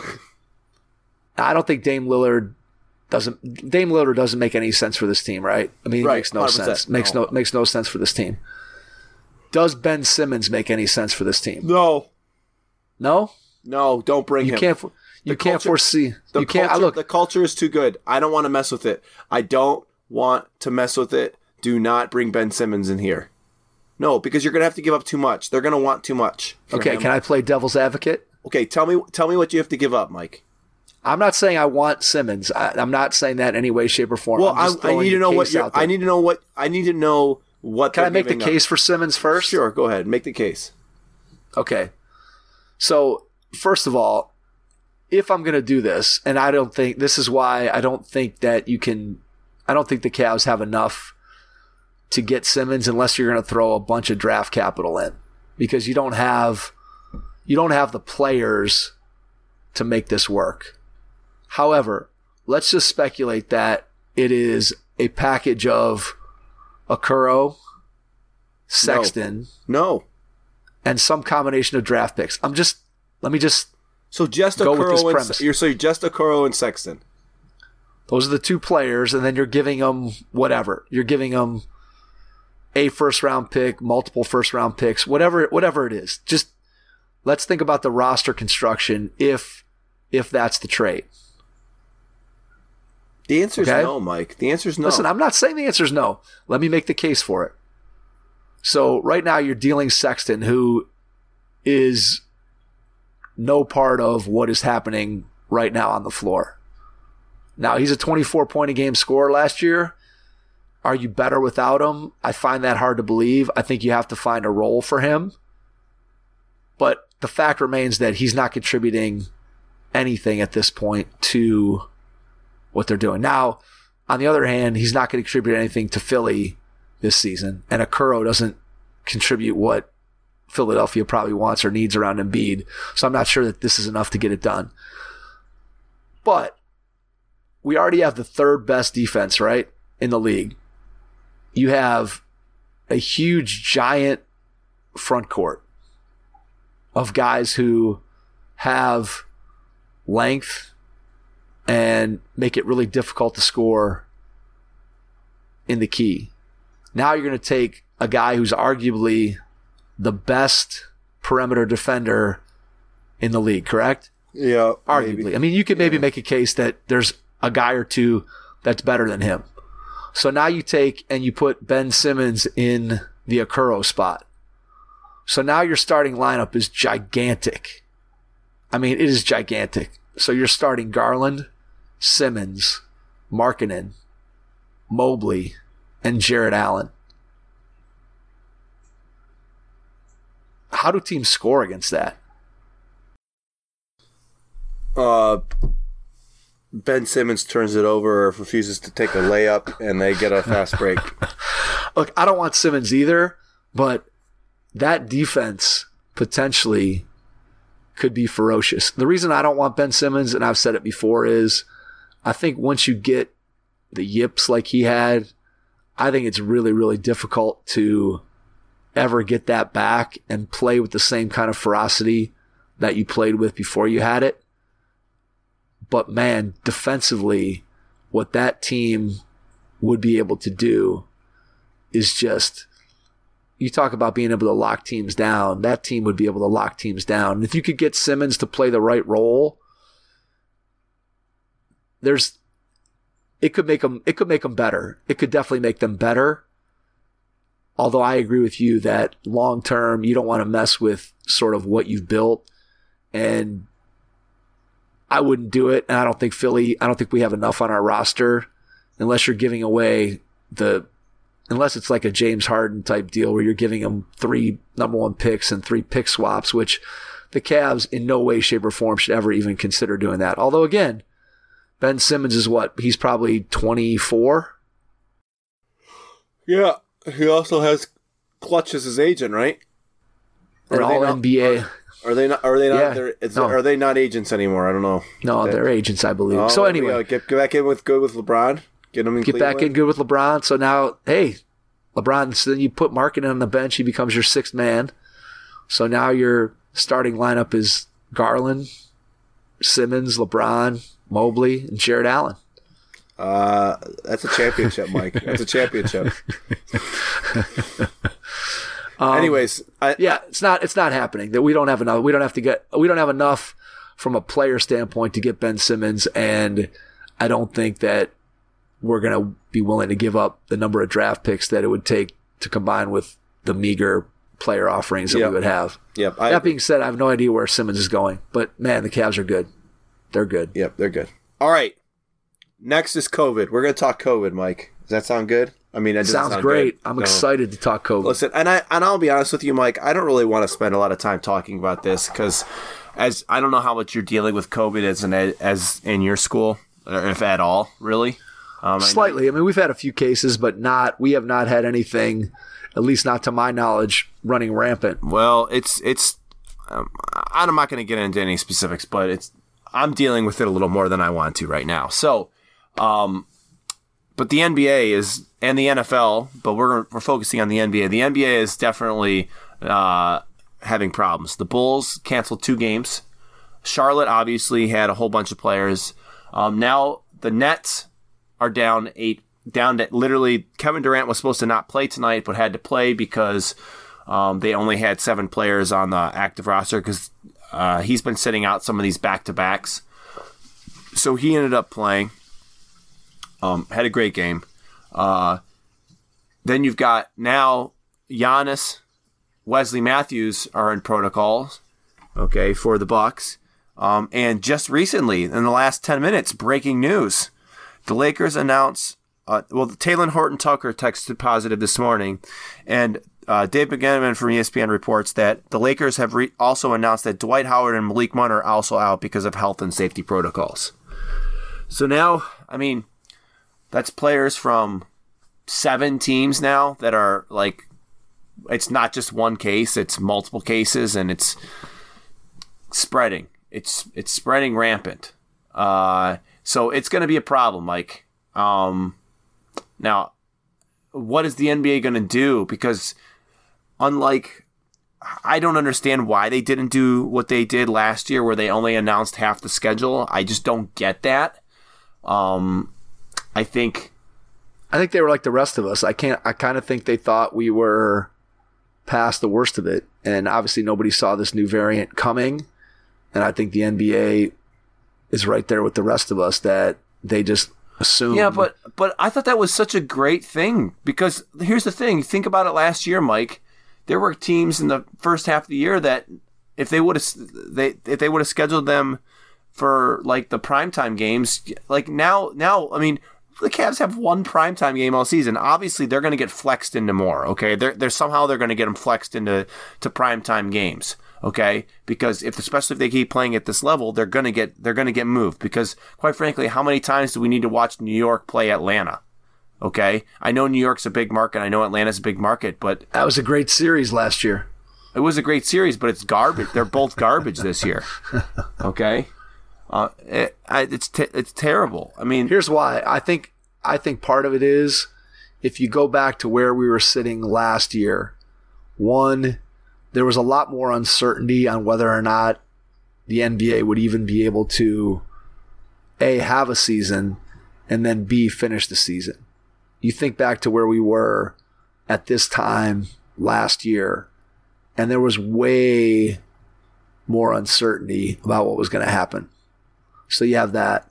I don't think Dame Lillard doesn't. Dame Lillard doesn't make any sense for this team, right? I mean, it right, makes no one hundred percent. sense. Makes no. no makes no sense for this team. Does Ben Simmons make any sense for this team? No. No. No, don't bring you him. Can't, you the can't culture, foresee. The you can't. Culture, I look. The culture is too good. I don't want to mess with it. I don't want to mess with it. Do not bring Ben Simmons in here. No, because you're going to have to give up too much. They're going to want too much. Okay, him. Can I play devil's advocate? Okay, tell me tell me what you have to give up, Mike. I'm not saying I want Simmons. I, I'm not saying that in any way, shape, or form. Well, I, I need to know what you're, I need to know what I need to know what. Can I make the case up. for Simmons first? Sure, go ahead. Make the case. Okay. So first of all, if I'm going to do this, and I don't think this is why I don't think that you can I don't think the Cavs have enough to get Simmons unless you're going to throw a bunch of draft capital in, because you don't have you don't have the players to make this work. However, let's just speculate that it is a package of Okoro, Sexton, no, no. and some combination of draft picks. I'm just let me just so just go with this Okoro premise. and you're so you're just Okoro and Sexton. Those are the two players, and then you're giving them whatever. You're giving them a first-round pick, multiple first-round picks, whatever whatever it is. Just let's think about the roster construction if if that's the trade. The answer is okay? no, Mike. The answer is no. Listen, I'm not saying the answer is no. Let me make the case for it. So right now you're dealing Sexton, who is no part of what is happening right now on the floor. Now, he's a twenty-four point a game scorer last year. Are you better without him? I find that hard to believe. I think you have to find a role for him. But the fact remains that he's not contributing anything at this point to what they're doing. Now, on the other hand, he's not going to contribute anything to Philly this season. And Okoro doesn't contribute what Philadelphia probably wants or needs around Embiid. So I'm not sure that this is enough to get it done. But we already have the third best defense, right, in the league. You have a huge, giant front court of guys who have length and make it really difficult to score in the key. Now you're going to take a guy who's arguably the best perimeter defender in the league, correct? Yeah, arguably. maybe. I mean, you could maybe yeah. make a case that there's a guy or two that's better than him. So now you take and you put Ben Simmons in the Okoro spot. So now your starting lineup is gigantic. I mean, it is gigantic. So you're starting Garland, Simmons, Markkanen, Mobley, and Jarrett Allen. How do teams score against that? Uh, Ben Simmons turns it over or refuses to take a layup, and they get a fast break. Look, I don't want Simmons either, but that defense potentially could be ferocious. The reason I don't want Ben Simmons, and I've said it before, is I think once you get the yips like he had, I think it's really, really difficult to ever get that back and play with the same kind of ferocity that you played with before you had it. But man, defensively, what that team would be able to do is just, you talk about being able to lock teams down. That team would be able to lock teams down. And if you could get Simmons to play the right role, there's, it could make them, it could make them better. It could definitely make them better. Although I agree with you that long term, you don't want to mess with sort of what you've built, and I wouldn't do it. And I don't think Philly, I don't think we have enough on our roster unless you're giving away the, unless it's like a James Harden type deal where you're giving them three number one picks and three pick swaps, which the Cavs in no way, shape, or form should ever even consider doing that. Although again, Ben Simmons is what? He's probably twenty-four. Yeah. He also has Clutch as his agent, right? An all N B A. Are, are they not? Are they not? Yeah, they're, it's, no. Are they not agents anymore? I don't know. No, that, they're agents, I believe. Oh, so anyway, get, get back in with good with LeBron. Get him in. Get Cleveland. back in good with LeBron. So now, hey, LeBron. So then you put Markkanen on the bench. He becomes your sixth man. So now your starting lineup is Garland, Simmons, LeBron, Mobley, and Jarrett Allen. Uh, that's a championship, Mike. That's a championship. um, Anyways, I, yeah, it's not it's not happening. That we don't have enough. We don't have to get. We don't have enough from a player standpoint to get Ben Simmons, and I don't think that we're going to be willing to give up the number of draft picks that it would take to combine with the meager player offerings that yep. we would have. Yep. That being said, I have no idea where Simmons is going, but man, the Cavs are good. They're good. Yep, they're good. All right. Next is COVID. We're going to talk COVID, Mike. Does that sound good? I mean, it sounds sound great. Good. I'm no. excited to talk COVID. Listen, and I and I'll be honest with you, Mike. I don't really want to spend a lot of time talking about this because, as I don't know how much you're dealing with COVID as an as in your school, or if at all, really. Um, Slightly. I, I mean, we've had a few cases, but not. We have not had anything, at least not to my knowledge, running rampant. Well, it's it's. Um, I'm not going to get into any specifics, but it's. I'm dealing with it a little more than I want to right now. So, um, but the N B A is and the N F L, but we're we're focusing on the N B A. The N B A is definitely uh, having problems. The Bulls canceled two games. Charlotte obviously had a whole bunch of players. Um, now the Nets are down eight, down to literally Kevin Durant was supposed to not play tonight, but had to play because um, they only had seven players on the active roster because uh, he's been sitting out some of these back-to-backs. So he ended up playing. Um, had a great game. Uh, then you've got now Giannis, Wesley Matthews are in protocols, okay, for the Bucks. Um, and just recently, in the last ten minutes, breaking news. The Lakers announced, uh, well, Talen Horton-Tucker texted positive this morning, and uh, Dave McGannon from E S P N reports that the Lakers have re- also announced that Dwight Howard and Malik Monk are also out because of health and safety protocols. So now, I mean, that's players from seven teams now that are like, it's not just one case, it's multiple cases, and it's spreading. It's it's spreading rampant. Uh, so it's going to be a problem, Mike. Um, now, what is the N B A going to do? Because unlike, I don't understand why they didn't do what they did last year where they only announced half the schedule. I just don't get that. Um, I think... I think they were like the rest of us. I can't. I kind of think they thought we were past the worst of it. And obviously nobody saw this new variant coming. And I think the N B A is right there with the rest of us that they just assume. Yeah, but but I thought that was such a great thing because here's the thing. Think about it last year, Mike. There were teams in the first half of the year that if they would have they if they would have scheduled them for like the primetime games, like now now I mean the Cavs have one primetime game all season. Obviously, they're going to get flexed into more. Okay, they're they're somehow they're going to get them flexed into to primetime games. Okay, because if especially if they keep playing at this level, they're gonna get they're gonna get moved. Because quite frankly, how many times do we need to watch New York play Atlanta? Okay, I know New York's a big market, I know Atlanta's a big market, but that was a great series last year. It was a great series, but it's garbage. They're both garbage this year. Okay, uh, it, I, it's te- it's terrible. I mean, here's why. I think I think part of it is if you go back to where we were sitting last year, one. There was a lot more uncertainty on whether or not the N B A would even be able to, A, have a season, and then B, finish the season. You think back to where we were at this time last year, and there was way more uncertainty about what was going to happen. So you have that.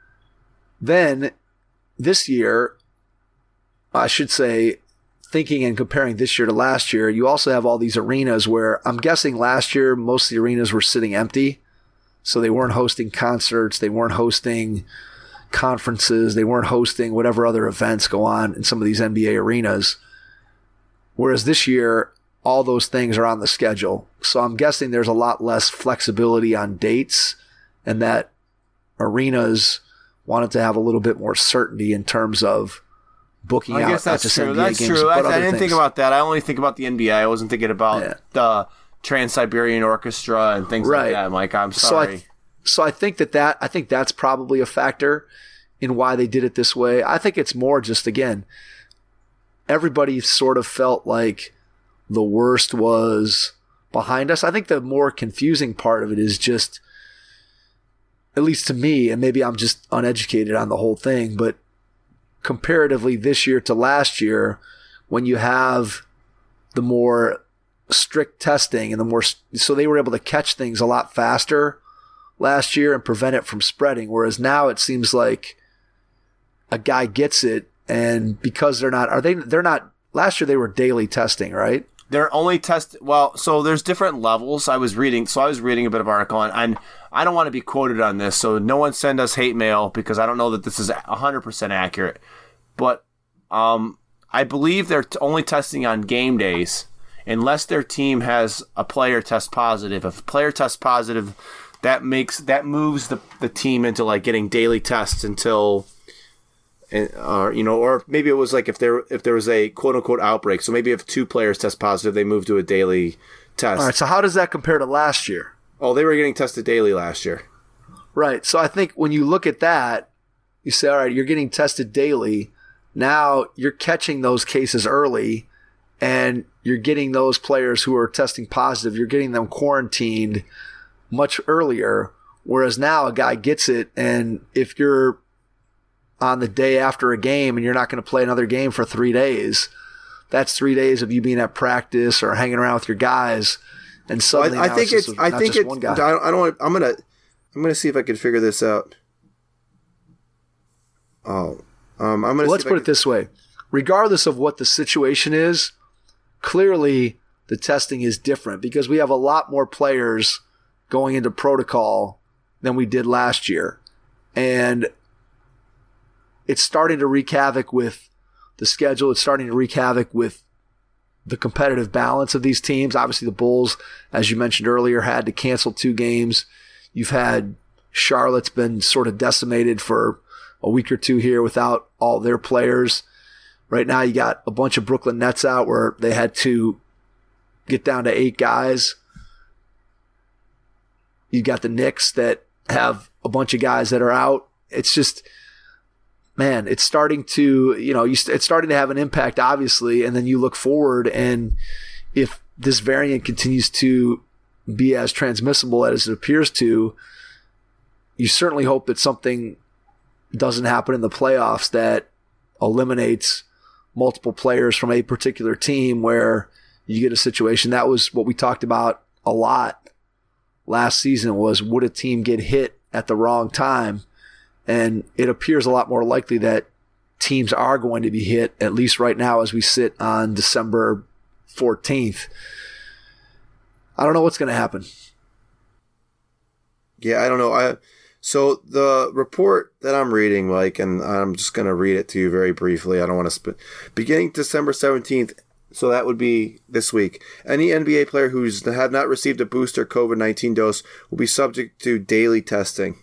Then, this year, I should say, thinking and comparing this year to last year, you also have all these arenas where I'm guessing last year most of the arenas were sitting empty. So they weren't hosting concerts, they weren't hosting conferences, they weren't hosting whatever other events go on in some of these N B A arenas. Whereas this year, all those things are on the schedule. So I'm guessing there's a lot less flexibility on dates and that arenas wanted to have a little bit more certainty in terms of booking I out. guess that's true. N B A That's games, true. I, but I didn't things. think about that. I only think about the N B A. I wasn't thinking about Yeah. the Trans-Siberian Orchestra and things Right. like that, Mike. I'm So sorry. I, so I think that, that I think that's probably a factor in why they did it this way. I think it's more just, again, everybody sort of felt like the worst was behind us. I think the more confusing part of it is just, at least to me, and maybe I'm just uneducated on the whole thing, but comparatively this year to last year, when you have the more strict testing and the more, so they were able to catch things a lot faster last year and prevent it from spreading. Whereas now it seems like a guy gets it, and because they're not, are they, they're not, last year they were daily testing, right? They're only test well, so there's different levels. I was reading, so I was reading a bit of article, and, and I don't want to be quoted on this, so no one send us hate mail because I don't know that this is one hundred percent accurate. But um, I believe they're t- only testing on game days unless their team has a player test positive. If a player tests positive, that makes that moves the the team into like getting daily tests until and uh, you know, or maybe it was like if there if there was a quote unquote outbreak. So maybe if two players test positive, they move to a daily test. All right. So how does that compare to last year? Oh, they were getting tested daily last year. Right. So I think when you look at that, you say, all right, you're getting tested daily. Now you're catching those cases early, and you're getting those players who are testing positive, you're getting them quarantined much earlier. Whereas now a guy gets it, and if you're on the day after a game and you're not going to play another game for three days, that's three days of you being at practice or hanging around with your guys. And suddenly, well, I, I think it's. it's I think it's. One guy. I don't, I don't want. I'm gonna. I'm gonna see if I can figure this out. Oh, um, I'm gonna. Well, let's put it this way: regardless of what the situation is, clearly the testing is different because we have a lot more players going into protocol than we did last year, and it's starting to wreak havoc with the schedule. It's starting to wreak havoc with the competitive balance of these teams. Obviously, the Bulls, as you mentioned earlier, had to cancel two games. You've had Charlotte's been sort of decimated for a week or two here without all their players. Right now, you got a bunch of Brooklyn Nets out where they had to get down to eight guys. You got the Knicks that have a bunch of guys that are out. It's just, man, it's starting to, you know, it's starting to have an impact, obviously. And then you look forward, and if this variant continues to be as transmissible as it appears to, you certainly hope that something doesn't happen in the playoffs that eliminates multiple players from a particular team where you get a situation. That was what we talked about a lot last season, was would a team get hit at the wrong time? And it appears a lot more likely that teams are going to be hit, at least right now as we sit on December fourteenth. I don't know what's going to happen. Yeah, I don't know. I So the report that I'm reading, Mike, and I'm just going to read it to you very briefly. I don't want to spit. Beginning December seventeenth, so that would be this week, any N B A player who have not received a booster COVID nineteen dose will be subject to daily testing.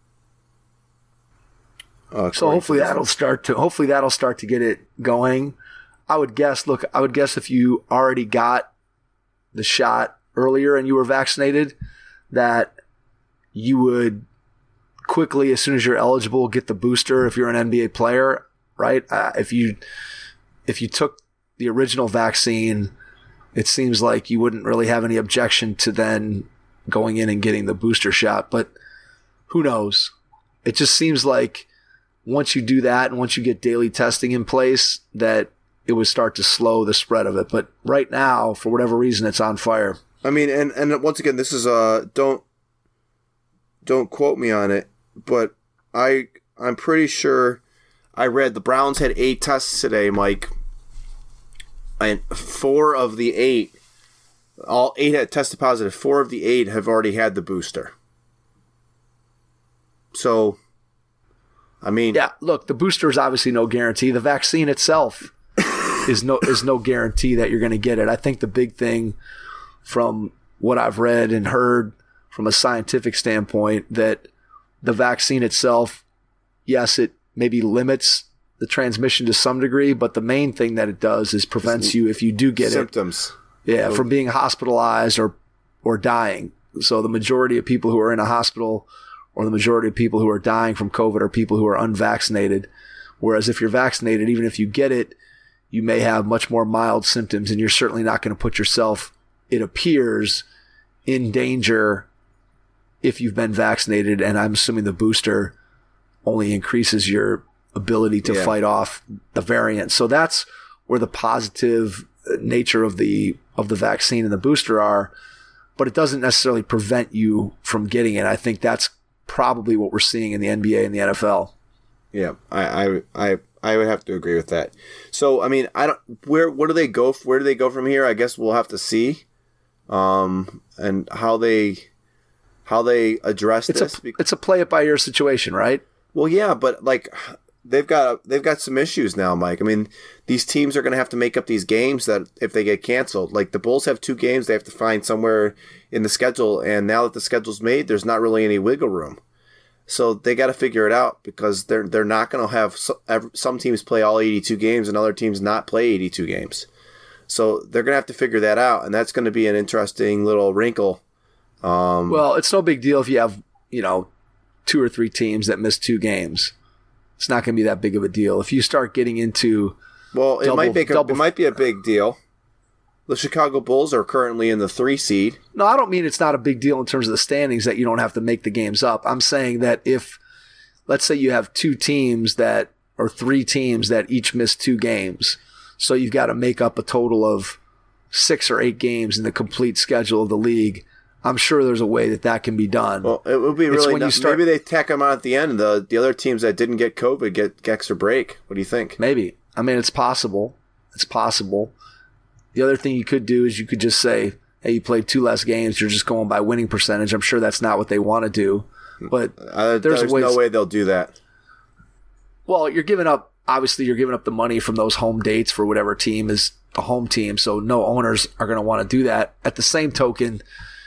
Uh, so hopefully that'll start to hopefully that'll start to get it going. I would guess. Look, I would guess if you already got the shot earlier and you were vaccinated, that you would quickly, as soon as you're eligible, get the booster. If you're an N B A player, right? Uh, if you if you took the original vaccine, it seems like you wouldn't really have any objection to then going in and getting the booster shot. But who knows? It just seems like once you do that and once you get daily testing in place, that it would start to slow the spread of it. But right now, for whatever reason, it's on fire. I mean, and, and once again, this is uh don't don't quote me on it, but I I'm pretty sure I read the Browns had eight tests today, Mike, and four of the eight, all eight had tested positive. Four of the eight have already had the booster. So, I mean, yeah. Look, the booster is obviously no guarantee. The vaccine itself is no is no guarantee that you're going to get it. I think the big thing, from what I've read and heard from a scientific standpoint, that the vaccine itself, yes, it maybe limits the transmission to some degree, but the main thing that it does is prevents you, if you do get symptoms. it, yeah, from being hospitalized or or dying. So the majority of people who are in a hospital, or the majority of people who are dying from COVID, are people who are unvaccinated. Whereas if you're vaccinated, even if you get it, you may have much more mild symptoms, and you're certainly not going to put yourself, it appears, in danger if you've been vaccinated. And I'm assuming the booster only increases your ability to yeah. fight off the variant. So that's where the positive nature of the of the vaccine and the booster are, but it doesn't necessarily prevent you from getting it. I think that's probably what we're seeing in the N B A and the N F L. Yeah, I I I, I would have to agree with that. So I mean, I don't where where do they go? Where do they go from here? I guess we'll have to see, um, and how they how they address it's this. A, it's a play it by ear situation, right? Well, yeah, but like they've got they've got some issues now, Mike. I mean, these teams are going to have to make up these games that if they get canceled. Like the Bulls have two games they have to find somewhere in the schedule, and now that the schedule's made, there's not really any wiggle room. So they got to figure it out because they're they're not going to have so, some teams play all eighty-two games and other teams not play eighty-two games. So they're going to have to figure that out, and that's going to be an interesting little wrinkle. Um, well, it's no big deal if you have, you know, two or three teams that miss two games. It's not going to be that big of a deal. If you start getting into well, it double, might make a, double, it might be a big deal. The Chicago Bulls are currently in the three seed. No, I don't mean it's not a big deal in terms of the standings that you don't have to make the games up. I'm saying that if, let's say you have two teams that, or three teams that each miss two games, so you've got to make up a total of six or eight games in the complete schedule of the league. I'm sure there's a way that that can be done. Well, it would be really when not, you start, maybe they tack them on at the end. The the other teams that didn't get COVID get, get extra break. What do you think? Maybe. I mean, it's possible. It's possible. The other thing you could do is you could just say, hey, you played two less games. You're just going by winning percentage. I'm sure that's not what they want to do. But uh, there's, there's ways, no way they'll do that. Well, you're giving up. Obviously, you're giving up the money from those home dates for whatever team is the home team, so no owners are going to want to do that. At the same token,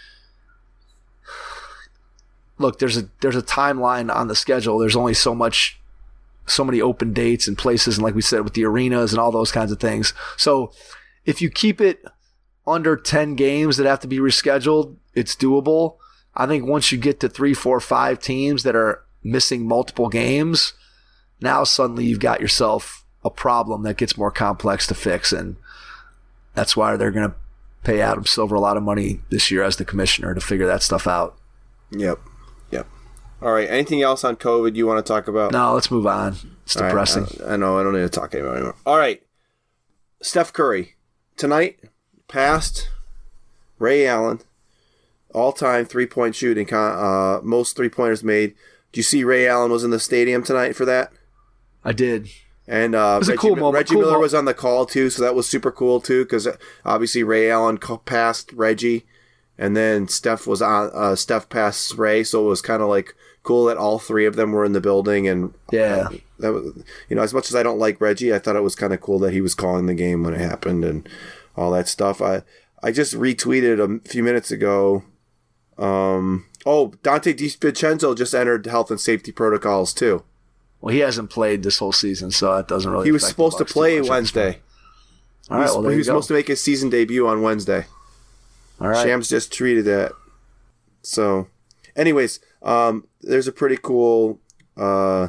look, there's a there's a timeline on the schedule. There's only so much, so many open dates and places, and like we said, with the arenas and all those kinds of things. So if you keep it under ten games that have to be rescheduled, it's doable. I think once you get to three, four, five teams that are missing multiple games, now suddenly you've got yourself a problem that gets more complex to fix, and that's why they're going to pay Adam Silver a lot of money this year as the commissioner to figure that stuff out. Yep, yep. All right, anything else on COVID you want to talk about? No, let's move on. It's All depressing. Right, I, I know, I don't need to talk about it anymore. All right, Steph Curry. Tonight, passed Ray Allen, all-time three-point shooting, uh, most three-pointers made. Do you see Ray Allen was in the stadium tonight for that? I did. And uh, it was Reggie, a cool moment. Reggie cool Miller moment. was on the call, too, so that was super cool, too, because obviously Ray Allen passed Reggie, and then Steph was on. Uh, Steph passed Ray, so it was kind of like cool that all three of them were in the building. And yeah, uh, that was, you know, as much as I don't like Reggie, I thought it was kind of cool that he was calling the game when it happened and all that stuff. I I just retweeted a few minutes ago. Um, oh, Dante DiVincenzo just entered health and safety protocols too. Well, he hasn't played this whole season, so that doesn't really. He was affect supposed the to Bucks play too much Wednesday. All right, well, there he you was go. supposed to make his season debut on Wednesday. All right. Shams just tweeted that. So, anyways, um, there's a pretty cool uh,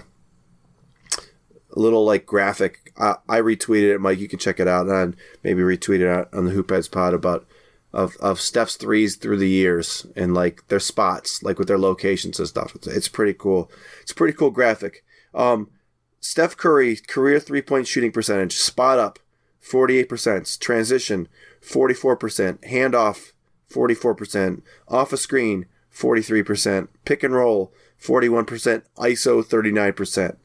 little like graphic. I, I retweeted it, Mike. You can check it out, and maybe retweet it out on the Hoopheads pod about of of Steph's threes through the years and like their spots, like with their locations and stuff. It's, it's pretty cool. It's a pretty cool graphic. Um, Steph Curry career three point shooting percentage: spot up, forty-eight percent; transition, forty-four percent; handoff, forty-four percent; off a screen, forty-three percent; pick and roll, forty-one percent; I S O, thirty-nine percent.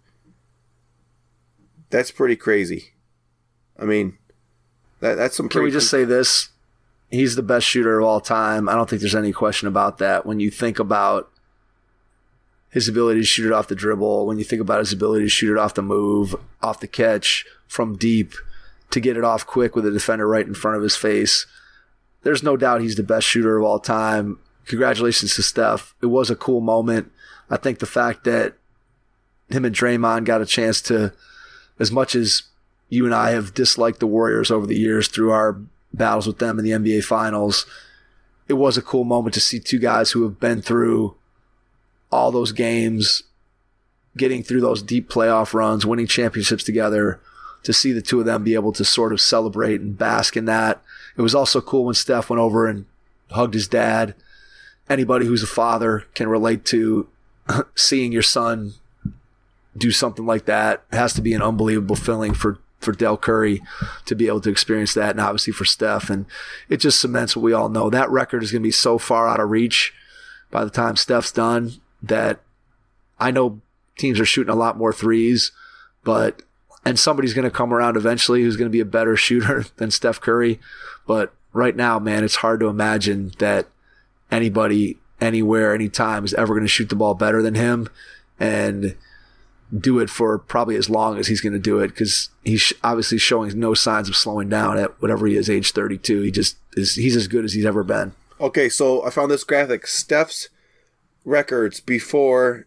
That's pretty crazy. I mean, that that's some. Can pretty we just say this? He's the best shooter of all time. I don't think there's any question about that. When you think about his ability to shoot it off the dribble, when you think about his ability to shoot it off the move, off the catch, from deep, to get it off quick with a defender right in front of his face, there's no doubt he's the best shooter of all time. Congratulations to Steph. It was a cool moment. I think the fact that him and Draymond got a chance to, as much as you and I have disliked the Warriors over the years through our battles with them in the N B A Finals, it was a cool moment to see two guys who have been through all those games, getting through those deep playoff runs, winning championships together, to see the two of them be able to sort of celebrate and bask in that. It was also cool when Steph went over and hugged his dad. Anybody who's a father can relate to seeing your son do something like that. It has to be an unbelievable feeling for, for Del Curry to be able to experience that, and obviously for Steph. And it just cements what we all know. That record is going to be so far out of reach by the time Steph's done that I know teams are shooting a lot more threes, but and somebody's going to come around eventually who's going to be a better shooter than Steph Curry. But right now, man, it's hard to imagine that anybody, anywhere, anytime is ever going to shoot the ball better than him and do it for probably as long as he's going to do it, because he's obviously showing no signs of slowing down at whatever he is, age thirty-two. He just is, he's as good as he's ever been. Okay, so I found this graphic. Steph's records before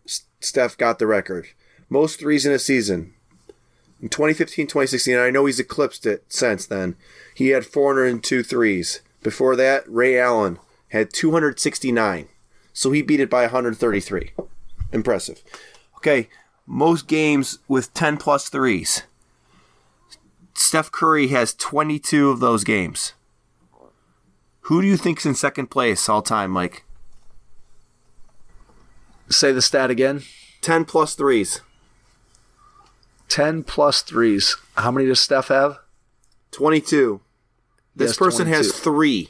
Steph got the record. Most threes in a season. In twenty fifteen twenty sixteen, and I know he's eclipsed it since then, he had four hundred two threes. Before that, Ray Allen had two hundred sixty-nine. So he beat it by one hundred thirty-three. Impressive. Okay, most games with ten plus threes. Steph Curry has twenty-two of those games. Who do you think's in second place all time, Mike? Say the stat again. ten plus threes. ten plus threes. How many does Steph have? twenty-two. This Yes, person twenty-two. has three.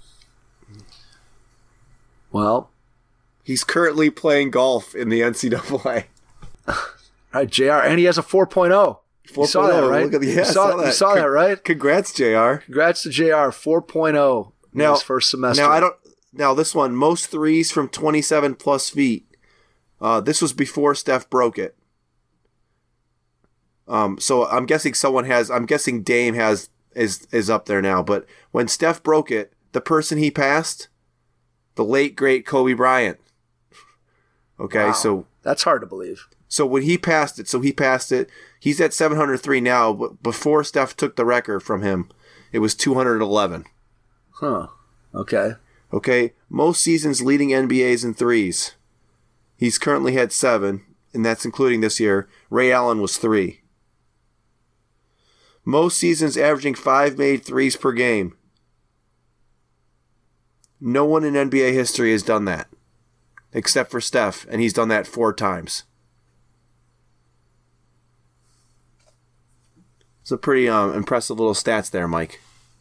Well, He's currently playing golf in the N C double A. all right, J R, and he has a four point oh. You saw that, right? Look at the, yeah, you saw, I saw that, You saw that, right? Congrats, J R. Congrats to J R, four point oh in Now, his first semester. Now I don't. Now this one, most threes from twenty-seven plus feet. Uh, this was before Steph broke it. Um, so I'm guessing someone has. I'm guessing Dame has is is up there now. But when Steph broke it, the person he passed, the late great Kobe Bryant. Okay, Wow. so That's hard to believe. so when he passed it, so he passed it. He's at seven hundred three now. But before Steph took the record from him, it was two hundred eleven. Huh. Okay. Okay, most seasons leading N B As in threes. He's currently had seven, and that's including this year. Ray Allen was three. Most seasons averaging five made threes per game. No one in N B A history has done that, except for Steph, and he's done that four times. It's a pretty um, impressive little stats there, Mike.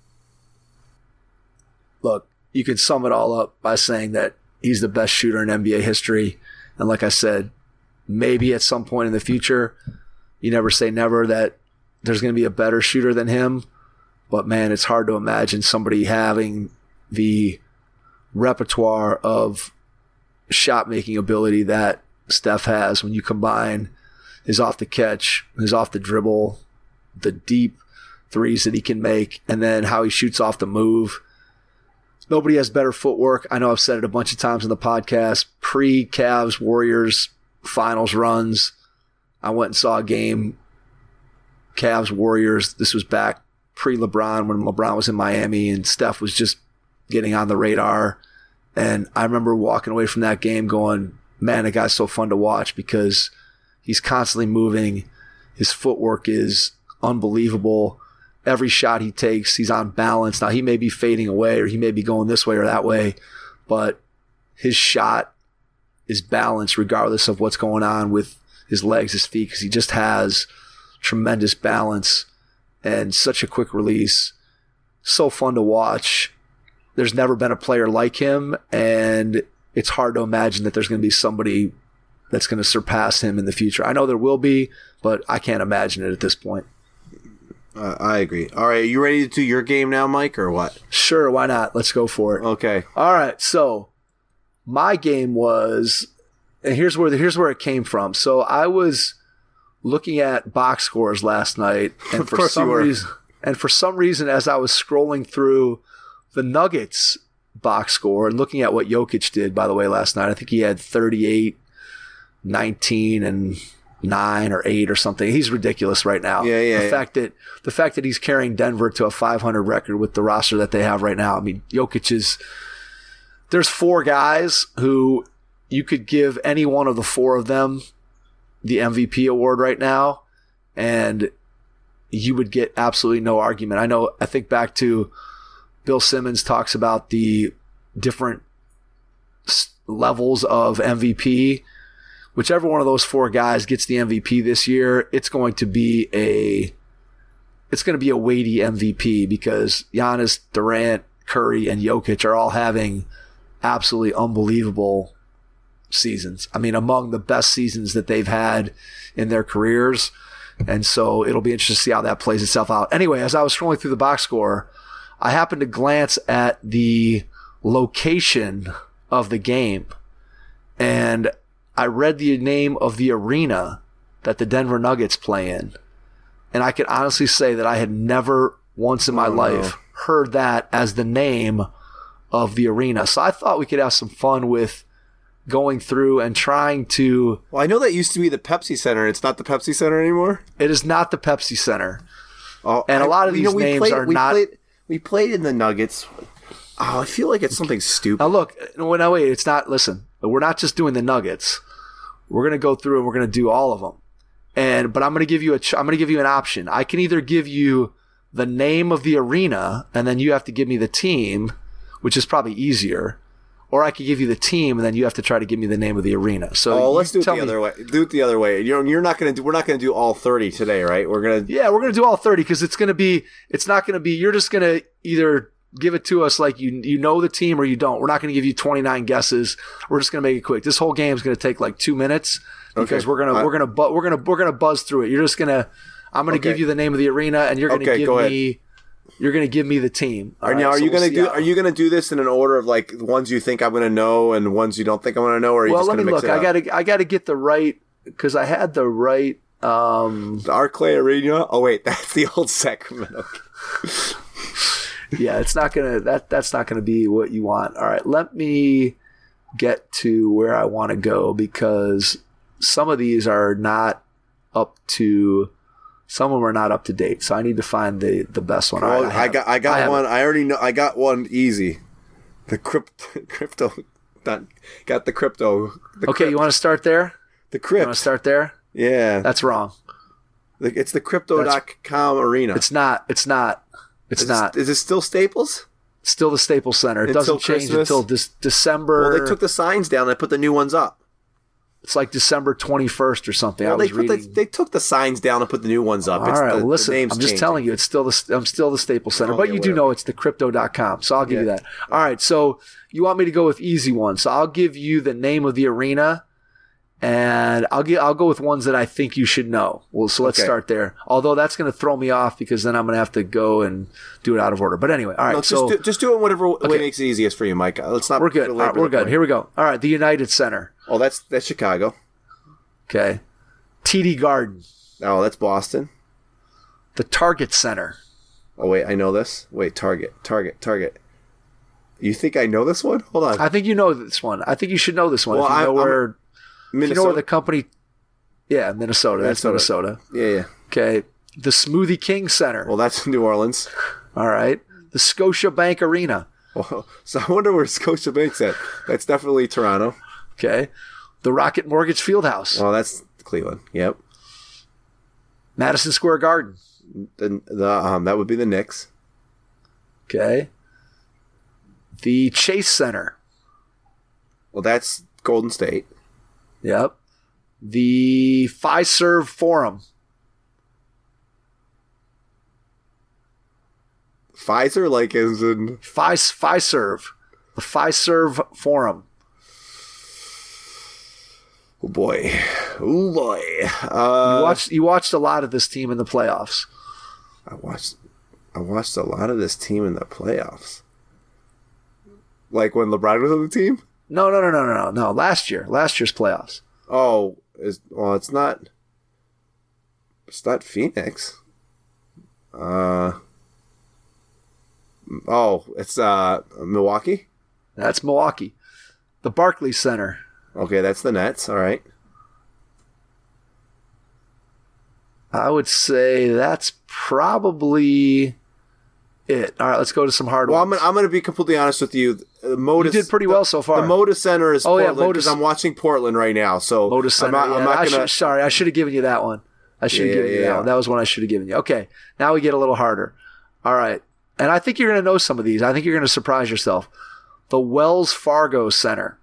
Look, you can sum it all up by saying that he's the best shooter in N B A history. And like I said, maybe at some point in the future, you never say never that there's going to be a better shooter than him. But man, it's hard to imagine somebody having the repertoire of shot making ability that Steph has when you combine his off the catch, his off the dribble, the deep threes that he can make, and then how he shoots off the move. Nobody has better footwork. I know I've said it a bunch of times in the podcast. Pre-Cavs Warriors finals runs, I went and saw a game, Cavs Warriors. This was back pre-LeBron when LeBron was in Miami and Steph was just getting on the radar. And I remember walking away from that game going, man, that guy's so fun to watch because he's constantly moving. His footwork is unbelievable. Every shot he takes, he's on balance. Now, he may be fading away or he may be going this way or that way, but his shot is balanced regardless of what's going on with his legs, his feet, because he just has tremendous balance and such a quick release. So fun to watch. There's never been a player like him, and it's hard to imagine that there's going to be somebody that's going to surpass him in the future. I know there will be, but I can't imagine it at this point. Uh, I agree. All right, are you ready to do your game now, Mike, or what? Sure, why not? Let's go for it. Okay. All right, so my game was, and here's where the, here's where it came from. So I was looking at box scores last night, and Of for course some you were. reason, and for some reason, as I was scrolling through the Nuggets box score and looking at what Jokic did, by the way, last night, I think he had thirty-eight, nineteen, and nine or eight or something. He's ridiculous right now. Yeah, yeah, The yeah. fact that the fact that he's carrying Denver to a five hundred record with the roster that they have right now. I mean, Jokic is. There's four guys who you could give any one of the four of them the M V P award right now, and you would get absolutely no argument. I know. I think back to Bill Simmons talks about the different s- levels of M V P. Whichever one of those four guys gets the M V P this year, it's going to be a it's going to be a weighty M V P because Giannis, Durant, Curry, and Jokic are all having absolutely unbelievable seasons. I mean, among the best seasons that they've had in their careers. And so it'll be interesting to see how that plays itself out. Anyway, as I was scrolling through the box score, I happened to glance at the location of the game. And I read the name of the arena that the Denver Nuggets play in. And I can honestly say that I had never once in my Oh, life no. heard that as the name of the arena. So I thought we could have some fun with going through and trying to. Well, I know that used to be the Pepsi Center. It's not the Pepsi Center anymore. It is not the Pepsi Center. Oh, and I, a lot of you these know, we names played, are we not. Played, we played in the Nuggets. Oh, I feel like it's something stupid. Now look, no, no, wait, it's not. Listen, we're not just doing the Nuggets. We're gonna go through and we're gonna do all of them. And but I'm gonna give you a. I'm gonna give you an option. I can either give you the name of the arena, and then you have to give me the team, which is probably easier. Or I could give you the team, and then you have to try to give me the name of the arena. So oh, let's do it the me, other way. Do it the other way. You're, you're not going to do. We're not going to do all thirty today, right? We're gonna. Yeah, we're gonna do all thirty because it's gonna be. It's not gonna be. You're just gonna either give it to us like you you know the team or you don't. We're not gonna give you twenty-nine guesses. We're just gonna make it quick. This whole game is gonna take like two minutes because okay. we're gonna I, we're gonna bu- we're gonna we're gonna buzz through it. You're just gonna. I'm gonna okay. give you the name of the arena, and you're gonna okay, give go me. Ahead. You're gonna give me the team. All right, now, are so you we'll gonna do? How. Are you gonna do this in an order of like ones you think I'm gonna know and ones you don't think I'm gonna know, or are you well, just let gonna me mix look. it up? I gotta I gotta get the right because I had the right. Um, the Arclay Arena. Oh wait, that's the old Sacramento. yeah, it's not gonna that that's not gonna be what you want. All right, let me get to where I want to go because some of these are not up to. Some of them are not up to date, so I need to find the, the best one. Well, right, I, I got I got I one. I already know. I got one easy. The crypto, crypto, not, got the crypto. The okay, crypt, you want to start there? The You crypt. want to start there? Yeah, that's wrong. It's the crypto dot com arena. It's not. It's not. It's is not. It, is it still Staples? Still the Staples Center. It until doesn't change Christmas? until this December. Well, they took the signs down and put the new ones up. It's like December twenty-first or something. Well, I was they, put reading. the, they took the signs down and put the new ones up. All it's right, the, well, listen, the I'm just changing. telling you, it's still the I'm still the Staples Center, Oh, but yeah, you do whatever. know it's the crypto dot com, so I'll give you Yeah. that. All right, so you want me to go with easy ones, so I'll give you the name of the arena, and I'll get I'll go with ones that I think you should know. Well, so let's Okay. start there. Although that's going to throw me off because then I'm going to have to go and do it out of order. But anyway, all right, No, so just, do, just do it whatever way Okay. makes it easiest for you, Mike. Let's not. we're good. All belabor right, we're the good. point. Here we go. All right, the United Center. Oh, that's that's Chicago. Okay, T D Garden, Oh, that's Boston. the Target Center. Oh wait, I know this. Wait, Target, Target, Target. You think I know this one? Hold on. I think you know this one. I think you should know this one. Well, if you know I'm- I'm- where. If Minnesota. you know where the company. Yeah, Minnesota. That's Minnesota. Minnesota. Yeah, yeah. Okay. The Smoothie King Center. Well, that's New Orleans. All right. The Scotiabank Arena. Well, so I wonder where Scotiabank's at. That's definitely Toronto. Okay. The Rocket Mortgage Fieldhouse. Well, that's Cleveland. Yep. Madison Square Garden. The, the um that would be the Knicks. Okay. The Chase Center. Well, that's Golden State. Yep. The Fiserv Forum. Pfizer, like as in Fi- Fiserv. The Fiserv Forum. oh boy, oh boy. Uh, You watched you watched a lot of this team in the playoffs. I watched. I watched a lot of this team in the playoffs. Like when LeBron was on the team. No, no, no, no, no, no. No, last year. Last year's playoffs. Oh, is well, it's not. It's not Phoenix. Uh. Oh, it's uh Milwaukee. That's Milwaukee. The Barclays Center. Okay, that's the Nets. All right. I would say that's probably it. All right, let's go to some hard Well, I'm ones. gonna, I'm gonna be completely honest with you. The Moda, You did pretty well so far. The Moda Center is Oh, yeah, Portland Moda- because I'm watching Portland right now. So Lotus Center. I'm not, yeah, I'm not I gonna. should, sorry, I should have given you that one. I should have Yeah, given yeah, you that yeah. one. That was one I should have given you. Okay, now we get a little harder. All right, and I think you're going to know some of these. I think you're going to surprise yourself. The Wells Fargo Center.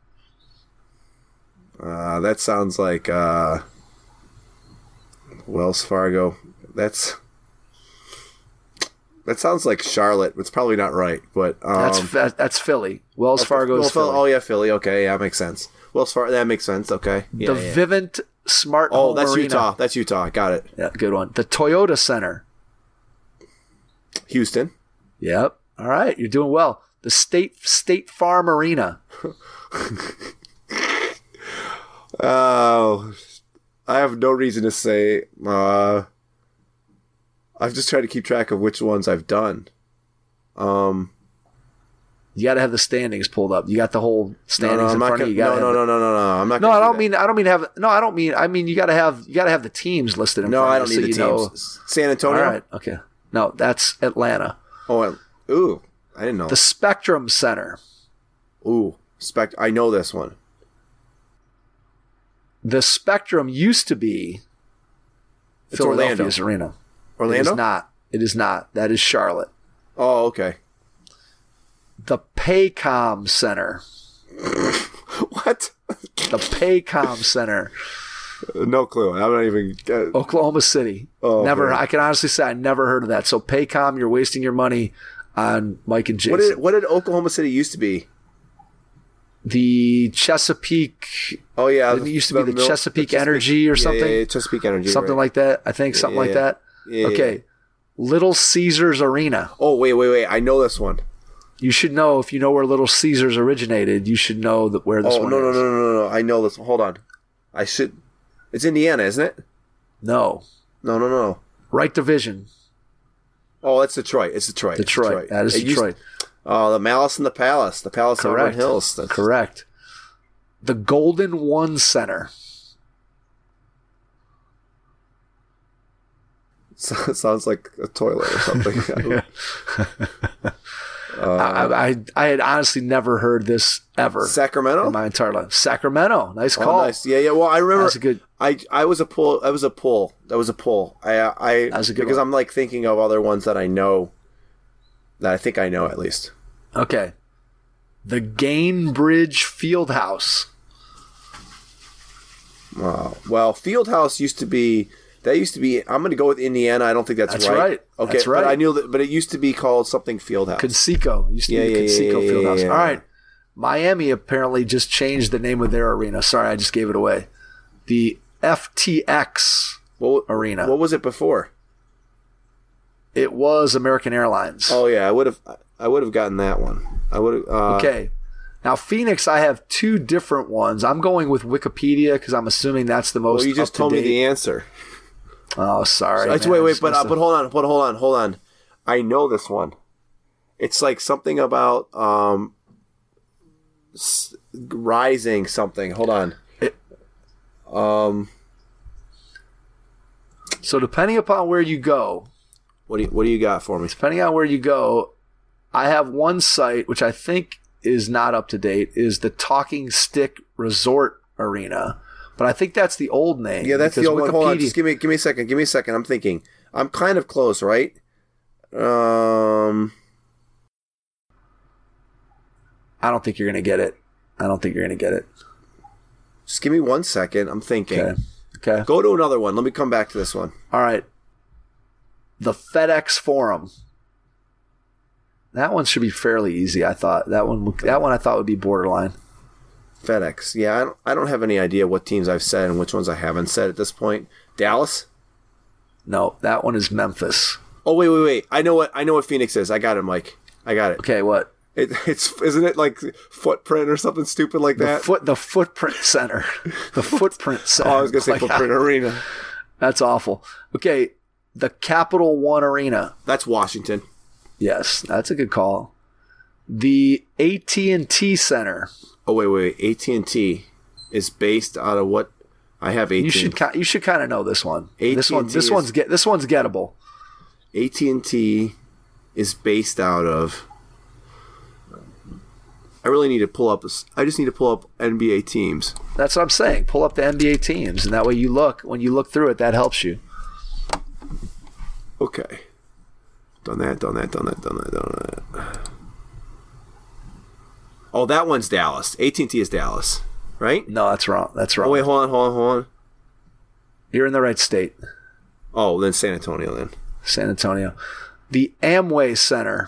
Uh, that sounds like uh, Wells Fargo. That's that sounds like Charlotte. It's probably not right, but um, That's that, that's Philly. Wells Fargo well, is Philly. Oh yeah, Philly. Okay, yeah, makes sense. Wells Fargo. That makes sense. Okay. Yeah, the yeah. Vivint Smart Oh, Home that's Arena. Utah. That's Utah. Got it. Yeah, good one. The Toyota Center. Houston. Yep. All right, you're doing well. The State State Farm Arena. Oh, I have no reason to say. Uh, I've just tried to keep track of which ones I've done. Um, You got to have the standings pulled up. You got the whole standings no, no, in front gonna, of you. you no, no, the, no, no, no, no. I'm not. No, gonna I do don't that. mean. I don't mean have. No, I don't mean. I mean you got to have. You got to have the teams listed in No, front I of don't you need so the you teams. know. San Antonio. All right. Okay. No, that's Atlanta. Oh, uh, ooh, I didn't know. The Spectrum Center. Ooh, spect. I know this one. The Spectrum used to be It's Philadelphia's Orlando. arena. Orlando? It is not. It is not. That is Charlotte. Oh, okay. The Paycom Center. What? The Paycom Center. No clue. I'm not even. Uh, Oklahoma City. Oh, never. man. I can honestly say I never heard of that. So Paycom, you're wasting your money on Mike and Jason. what did What did Oklahoma City used to be? The Chesapeake. Oh yeah, It used to be the mil- Chesapeake Energy or yeah, something? Yeah, yeah, Chesapeake Energy, Something right. like that. I think something Yeah, like yeah. that. Yeah, okay. yeah. Little Caesars Arena. Oh wait, wait, wait! I know this one. You should know if you know where Little Caesars originated. You should know that where this Oh one no, no, is. no, no, no, no! I know this. Hold on. I should. It's Indiana, isn't it? No. No, no, no. Right division. Oh, it's Detroit. It's Detroit. It's Detroit. That is It used- Detroit. Oh, the Malice and the Palace. The Palace on Correct. Red Hills. That's- Correct. The Golden One Center. It sounds like a toilet or something. uh, I, I I had honestly never heard this ever Sacramento. in my entire life. Sacramento. Nice Oh, call. nice. Yeah, yeah. Well, I remember. That's a good. I I was a pull. That was a pull. That was a pull. I I That was a good because one. I'm like thinking of other ones that I know. That I think I know at least. Okay. The Gainbridge Fieldhouse. Wow. Well, Fieldhouse used to be. That used to be. I'm going to go with Indiana. I don't think that's, That's right. right. Okay, That's right. But I knew that. But it used to be called something Fieldhouse. Conseco. It used to Yeah, be the yeah, Conseco yeah, yeah, Fieldhouse. yeah, yeah. All right. Miami apparently just changed the name of their arena. Sorry, I just gave it away. The F T X what, Arena. What was it before? It was American Airlines. Oh yeah, I would have. I would have gotten that one. I would have. Uh, Okay. Now, Phoenix, I have two different ones. I'm going with Wikipedia because I'm assuming that's the most Well, you just told me the answer. Oh, sorry. Wait, man. wait, I wait, just but must uh, have- but hold on, but hold on, hold on. I know this one. It's like something about um, s- rising something. Hold on. It- Um, So, depending upon where you go, what do you what do you got for me? depending on where you go, I have one site which I think is not up to date, is the Talking Stick Resort Arena. But I think that's the old name. Yeah, that's the because old one. Hold on, Wikipedia- just give me give me a second. Give me a second. I'm thinking. I'm kind of close, right? Um, I don't think you're going to get it. I don't think you're going to get it. just give me one second. I'm thinking. Okay. Okay. Go to another one. Let me come back to this one. All right. The FedEx Forum. That one should be fairly easy, I thought. That one that one I thought would be borderline. FedEx. Yeah, I don't, I don't have any idea what teams I've said and which ones I haven't said at this point. Dallas? No, that one is Memphis. Oh wait, wait, wait. I know what I know what Phoenix is. I got it, Mike. I got it. Okay, what? It it's isn't it like footprint or something stupid like The that? foot the footprint center. The footprint center. Oh, I was gonna say Like, footprint arena. That's awful. Okay, the Capital One Arena. That's Washington. Yes, that's a good call. The A T and T Center. Oh wait, wait. A T and T is based out of what? I have A T and T. You should ki- you should kind of know this one. This one A T and T this is- one's get this one's gettable. A T and T is based out of. I really need to pull up. I just need to pull up N B A teams. That's what I'm saying. Pull up the N B A teams, and that way you look when you look through it. That helps you. Okay. Done that. Done that. Done that. Done that. Done that. Oh, that one's Dallas. A T and T is Dallas, right? No, that's wrong. That's wrong. Oh wait, hold on, hold on, hold on. You're in the right state. Oh, then San Antonio then. San Antonio. The Amway Center.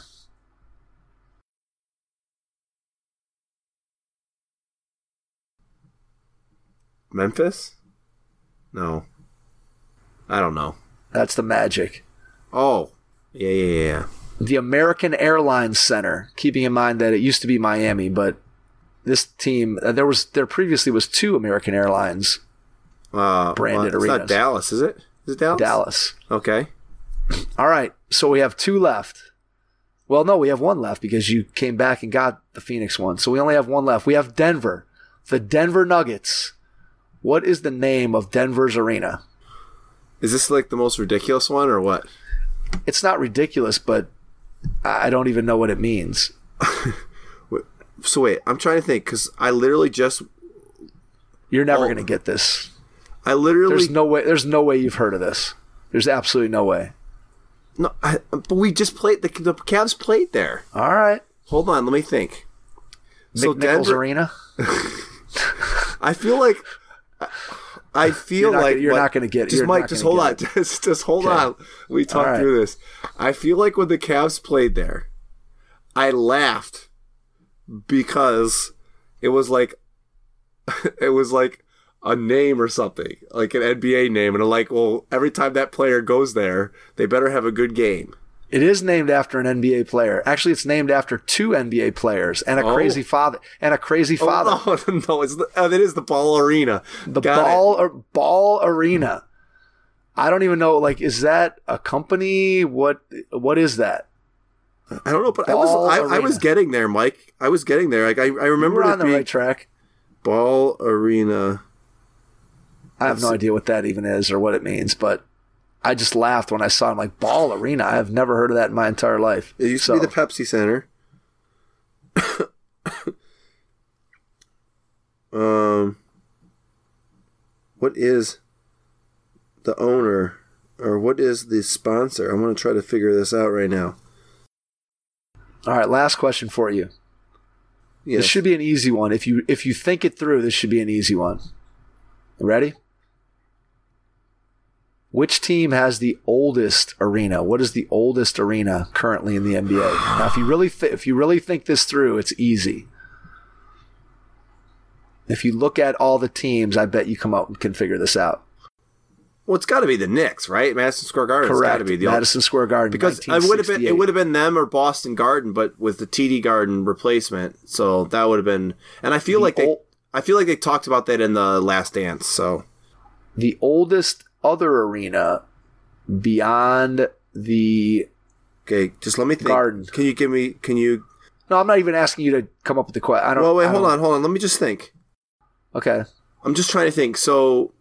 Memphis? No. I don't know. That's the Magic. Oh. Yeah, yeah, yeah. The American Airlines Center. Keeping in mind that it used to be Miami, but this team uh, there was there previously was two American Airlines. Uh, Branded well, it's arenas. not Dallas, is it? Is it Dallas? Dallas. Okay. All right, so we have two left. Well, no, we have one left because you came back and got the Phoenix one. So we only have one left. We have Denver. The Denver Nuggets. What is the name of Denver's arena? Is this like the most ridiculous one or what? It's not ridiculous, but I don't even know what it means. So wait, I'm trying to think because I literally just. You're never oh, going to get this. I literally. There's no way. There's no way you've heard of this. There's absolutely no way. No, I, but we just played the the Cavs played there. All right. Hold on, let me think. So Nichols Denver, Arena. I feel like. I feel you're like gonna, you're what, not going to get it. Just you're Mike, just hold on. Just, just hold okay. on. We talk right. through this. I feel like when the Cavs played there, I laughed because it was like it was like a name or something, like an N B A name, and I'm like, well, every time that player goes there, they better have a good game. It is named after an N B A player. Actually, it's named after two N B A players and a oh. crazy father. And a crazy father. Oh, no, no, it's the, oh, it is the Ball Arena. The Got Ball or, Ball Arena. I don't even know. Like, is that a company? What What is that? I don't know, but I was I, I was getting there, Mike. I was getting there. Like I, I remember you were it on the being right track. Ball Arena. I have Let's no see. idea what that even is or what it means, but. I just laughed when I saw him like Ball Arena. I have never heard of that in my entire life. It used so. to be the Pepsi Center. um, what is the owner or what is the sponsor? I'm going to try to figure this out right now. All right, last question for you. Yes. This should be an easy one. If you if you think it through, this should be an easy one. Ready? Which team has the oldest arena? What is the oldest arena currently in the N B A? Now, if you really th- if you really think this through, it's easy. If you look at all the teams, I bet you come up and can figure this out. Well, it's got to be the Knicks, right? Madison Square Garden. Correct. Got to be the Madison old... Square Garden because it would have been it would have been them or Boston Garden, but with the T D Garden replacement, so that would have been. And I feel the like they, old... I feel like they talked about that in the Last Dance. So the oldest other arena beyond the okay, just let me think. Garden. Can you give me? Can you? No, I'm not even asking you to come up with the question. I don't. Well, wait, I hold don't... on, hold on. Let me just think. Okay, I'm just trying to think. So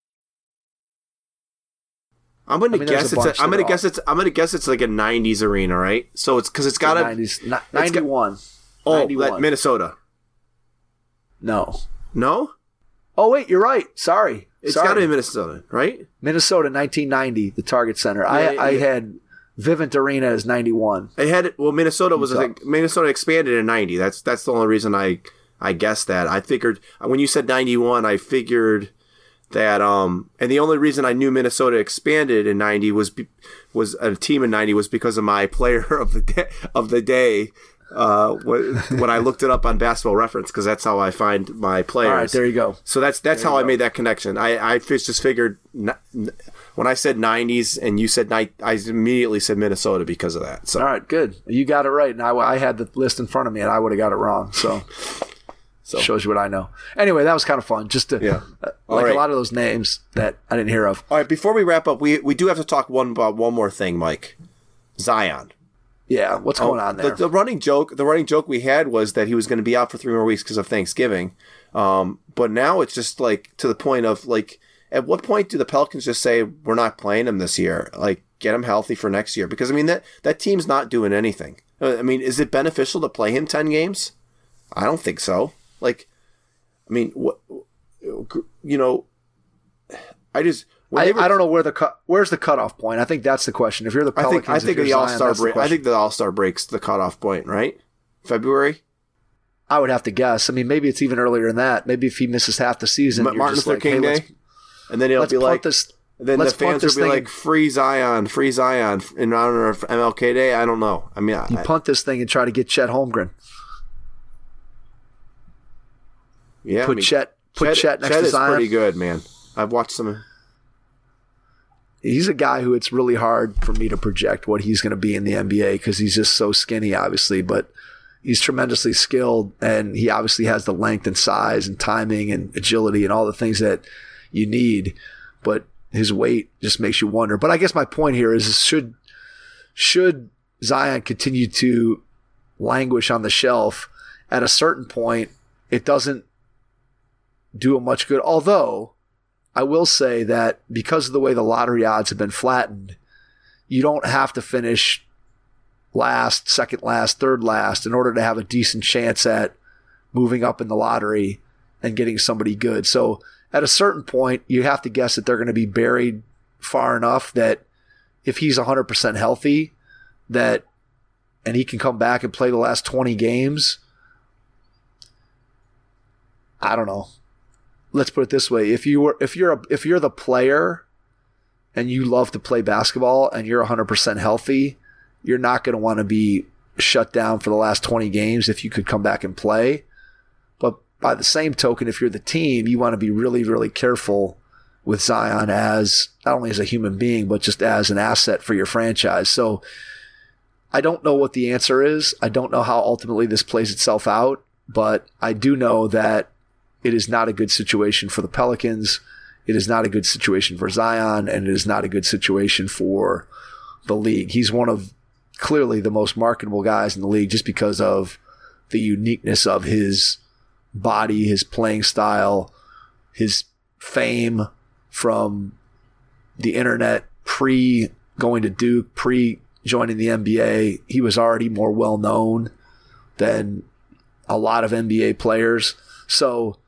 I'm gonna I mean, guess it's. A, I'm gonna guess it's. I'm gonna guess it's like a nineties arena, right? So it's because it's got a nineties, ninety-one. Oh, ninety-one. That Minnesota. No. No. Oh wait, you're right. Sorry. It's Sorry. got to be Minnesota, right? Minnesota, nineteen ninety, the Target Center. Yeah, I, yeah. I had Vivint Arena as ninety-one. I had well, Minnesota was I think, Minnesota expanded in ninety. That's that's the only reason I I guessed that. I figured when you said ninety-one, I figured that um, and the only reason I knew Minnesota expanded in ninety was was a team in ninety was because of my player of the day, of the day. Uh, when I looked it up on Basketball Reference, because that's how I find my players. All right, there you go. So that's that's there how I go. made that connection. I I just figured when I said nineties and you said night, I immediately said Minnesota because of that. So all right, good. You got it right, and I, I had the list in front of me, and I would have got it wrong. So, so shows you what I know. Anyway, that was kind of fun. Just to yeah, uh, like right. a lot of those names that I didn't hear of. All right, before we wrap up, we we do have to talk one about one more thing, Mike. Zion. Yeah, what's going oh, on there? The, the running joke, the running joke we had was that he was going to be out for three more weeks because of Thanksgiving. Um, but now it's just like to the point of like, at what point do the Pelicans just say we're not playing him this year? Like, get him healthy for next year because I mean that that team's not doing anything. I mean, is it beneficial to play him ten games? I don't think so. Like, I mean, what you know, I just. I, were, I don't know where the cut. Where's the cutoff point? I think that's the question. If you're the Pelicans, I think, I think the All Star break. I think the All Star breaks the cutoff point, right? February. I would have to guess. I mean, maybe it's even earlier than that. Maybe if he misses half the season, M- Martin Luther like, King hey, Day, and then it'll be like, this, then the fans will be like, "Free Zion, free Zion" in honor of M L K Day. I don't know. I mean, you I, punt this thing and try to get Chet Holmgren. Yeah, put I mean, Chet, put Chet, Chet next Chet to is Zion. Pretty good, man. I've watched some. He's a guy who it's really hard for me to project what he's going to be in the N B A because he's just so skinny, obviously, but he's tremendously skilled and he obviously has the length and size and timing and agility and all the things that you need, but his weight just makes you wonder. But I guess my point here is should should Zion continued to languish on the shelf, at a certain point, it doesn't do him much good. Although, I will say that because of the way the lottery odds have been flattened, you don't have to finish last, second last, third last in order to have a decent chance at moving up in the lottery and getting somebody good. So at a certain point, you have to guess that they're going to be buried far enough that if he's one hundred percent healthy, that and he can come back and play the last twenty games, I don't know. Let's put it this way: if you were, if you're a, if you're the player and you love to play basketball and you're one hundred percent healthy, you're not going to want to be shut down for the last twenty games if you could come back and play. But by the same token, if you're the team, you want to be really, really careful with Zion as not only as a human being, but just as an asset for your franchise. So I don't know what the answer is. I don't know how ultimately this plays itself out, but I do know that it is not a good situation for the Pelicans. It is not a good situation for Zion, and it is not a good situation for the league. He's one of clearly the most marketable guys in the league just because of the uniqueness of his body, his playing style, his fame from the internet pre going to Duke, pre joining the N B A. He was already more well known than a lot of N B A players. So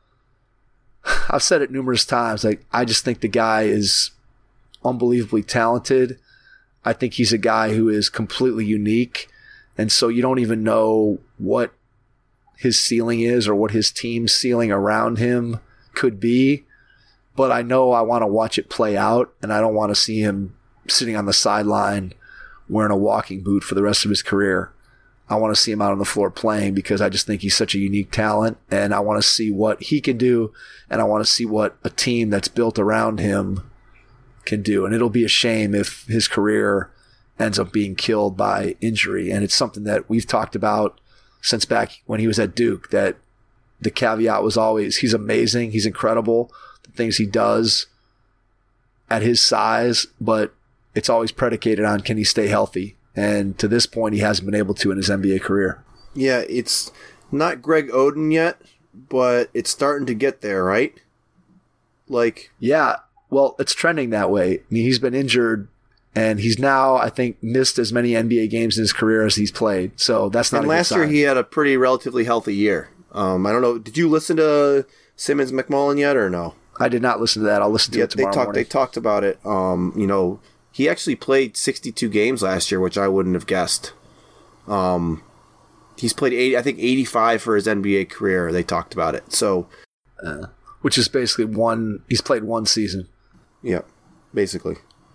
I've said it numerous times. Like, I just think the guy is unbelievably talented. I think he's a guy who is completely unique. And so you don't even know what his ceiling is or what his team's ceiling around him could be. But I know I want to watch it play out, and I don't want to see him sitting on the sideline wearing a walking boot for the rest of his career. I want to see him out on the floor playing because I just think he's such a unique talent, and I want to see what he can do, and I want to see what a team that's built around him can do. And it'll be a shame if his career ends up being killed by injury. And it's something that we've talked about since back when he was at Duke, that the caveat was always he's amazing, he's incredible, the things he does at his size, but it's always predicated on can he stay healthy. And to this point, he hasn't been able to in his N B A career. Yeah, it's not Greg Oden yet, but it's starting to get there, right? Like, yeah, well, it's trending that way. I mean, he's been injured, and he's now, I think, missed as many N B A games in his career as he's played. So that's not. And a last good year sign. he had a pretty relatively healthy year. Um, I don't know. Did you listen to Simmons McMullen yet, or no? I did not listen to that. I'll listen to yeah, it tomorrow they talked. morning. They talked about it. Um, you know. He actually played sixty-two games last year, which I wouldn't have guessed. Um, he's played eighty, I think eighty-five for his N B A career. They talked about it. So, uh, which is basically one. He's played one season. Yeah, basically.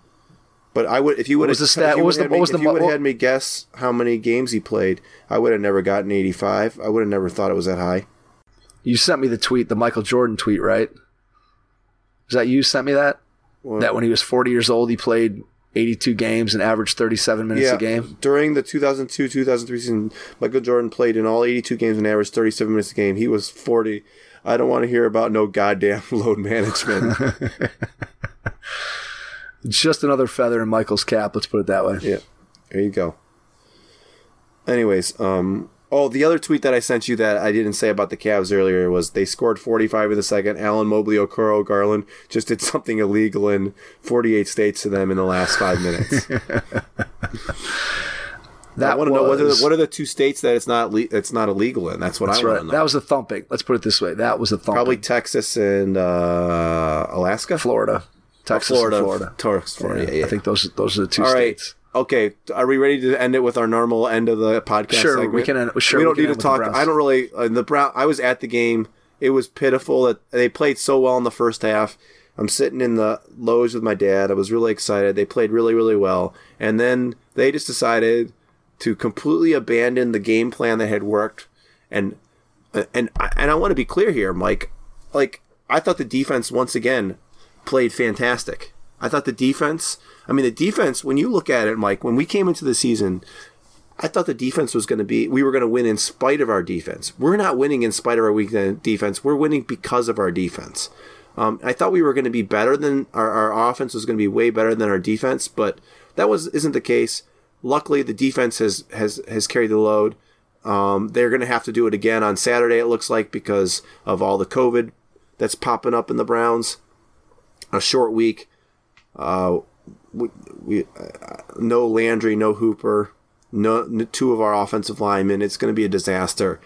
But I would if you would have the stat. What was the? What was the? If you would have had me guess how many games he played, I would have never gotten eighty-five. I would have never thought it was that high. You sent me the tweet, the Michael Jordan tweet, right? Is that you sent me that? What? That when he was forty years old, he played eighty-two games and averaged thirty-seven minutes yeah, a game? During the two thousand two two thousand three season, Michael Jordan played in all eighty-two games and averaged thirty-seven minutes a game. He was forty. I don't want to hear about no goddamn load management. Just another feather in Michael's cap, let's put it that way. Yeah, there you go. Anyways, um... Oh, the other tweet that I sent you that I didn't say about the Cavs earlier was they scored forty-five in the second. Allen Mobley, Okoro, Garland just did something illegal in forty-eight states to them in the last five minutes. That I want to was, know what are, the, what are the two states that it's not le- it's not illegal in. That's what that's I want right. to know. That was a thumping. Let's put it this way. That was a thumping. Probably Texas and uh, Alaska, Florida, Texas, oh, Florida, and Florida. Texas, Florida. Yeah, yeah. I think those those are the two All states. Right. Okay, are we ready to end it with our normal end of the podcast? Sure, segment? we can. End, sure, we don't we need to talk. I don't really. Uh, the Brown. I was at the game. It was pitiful that they played so well in the first half. I'm sitting in the lows with my dad. I was really excited. They played really, really well, and then they just decided to completely abandon the game plan that had worked. And and and I want to be clear here, Mike. Like, I thought the defense once again played fantastic. I thought the defense. I mean, the defense, when you look at it, Mike, when we came into the season, I thought the defense was going to be, we were going to win in spite of our defense. We're not winning in spite of our weak defense. We're winning because of our defense. Um, I thought we were going to be better than, our, our offense was going to be way better than our defense, but that was isn't the case. luckily, the defense has has, has carried the load. Um, they're going to have to do it again on Saturday, it looks like, because of all the COVID that's popping up in the Browns. A short week. Uh, we, we uh, no Landry, no Hooper, no, no two of our offensive linemen. It's going to be a disaster.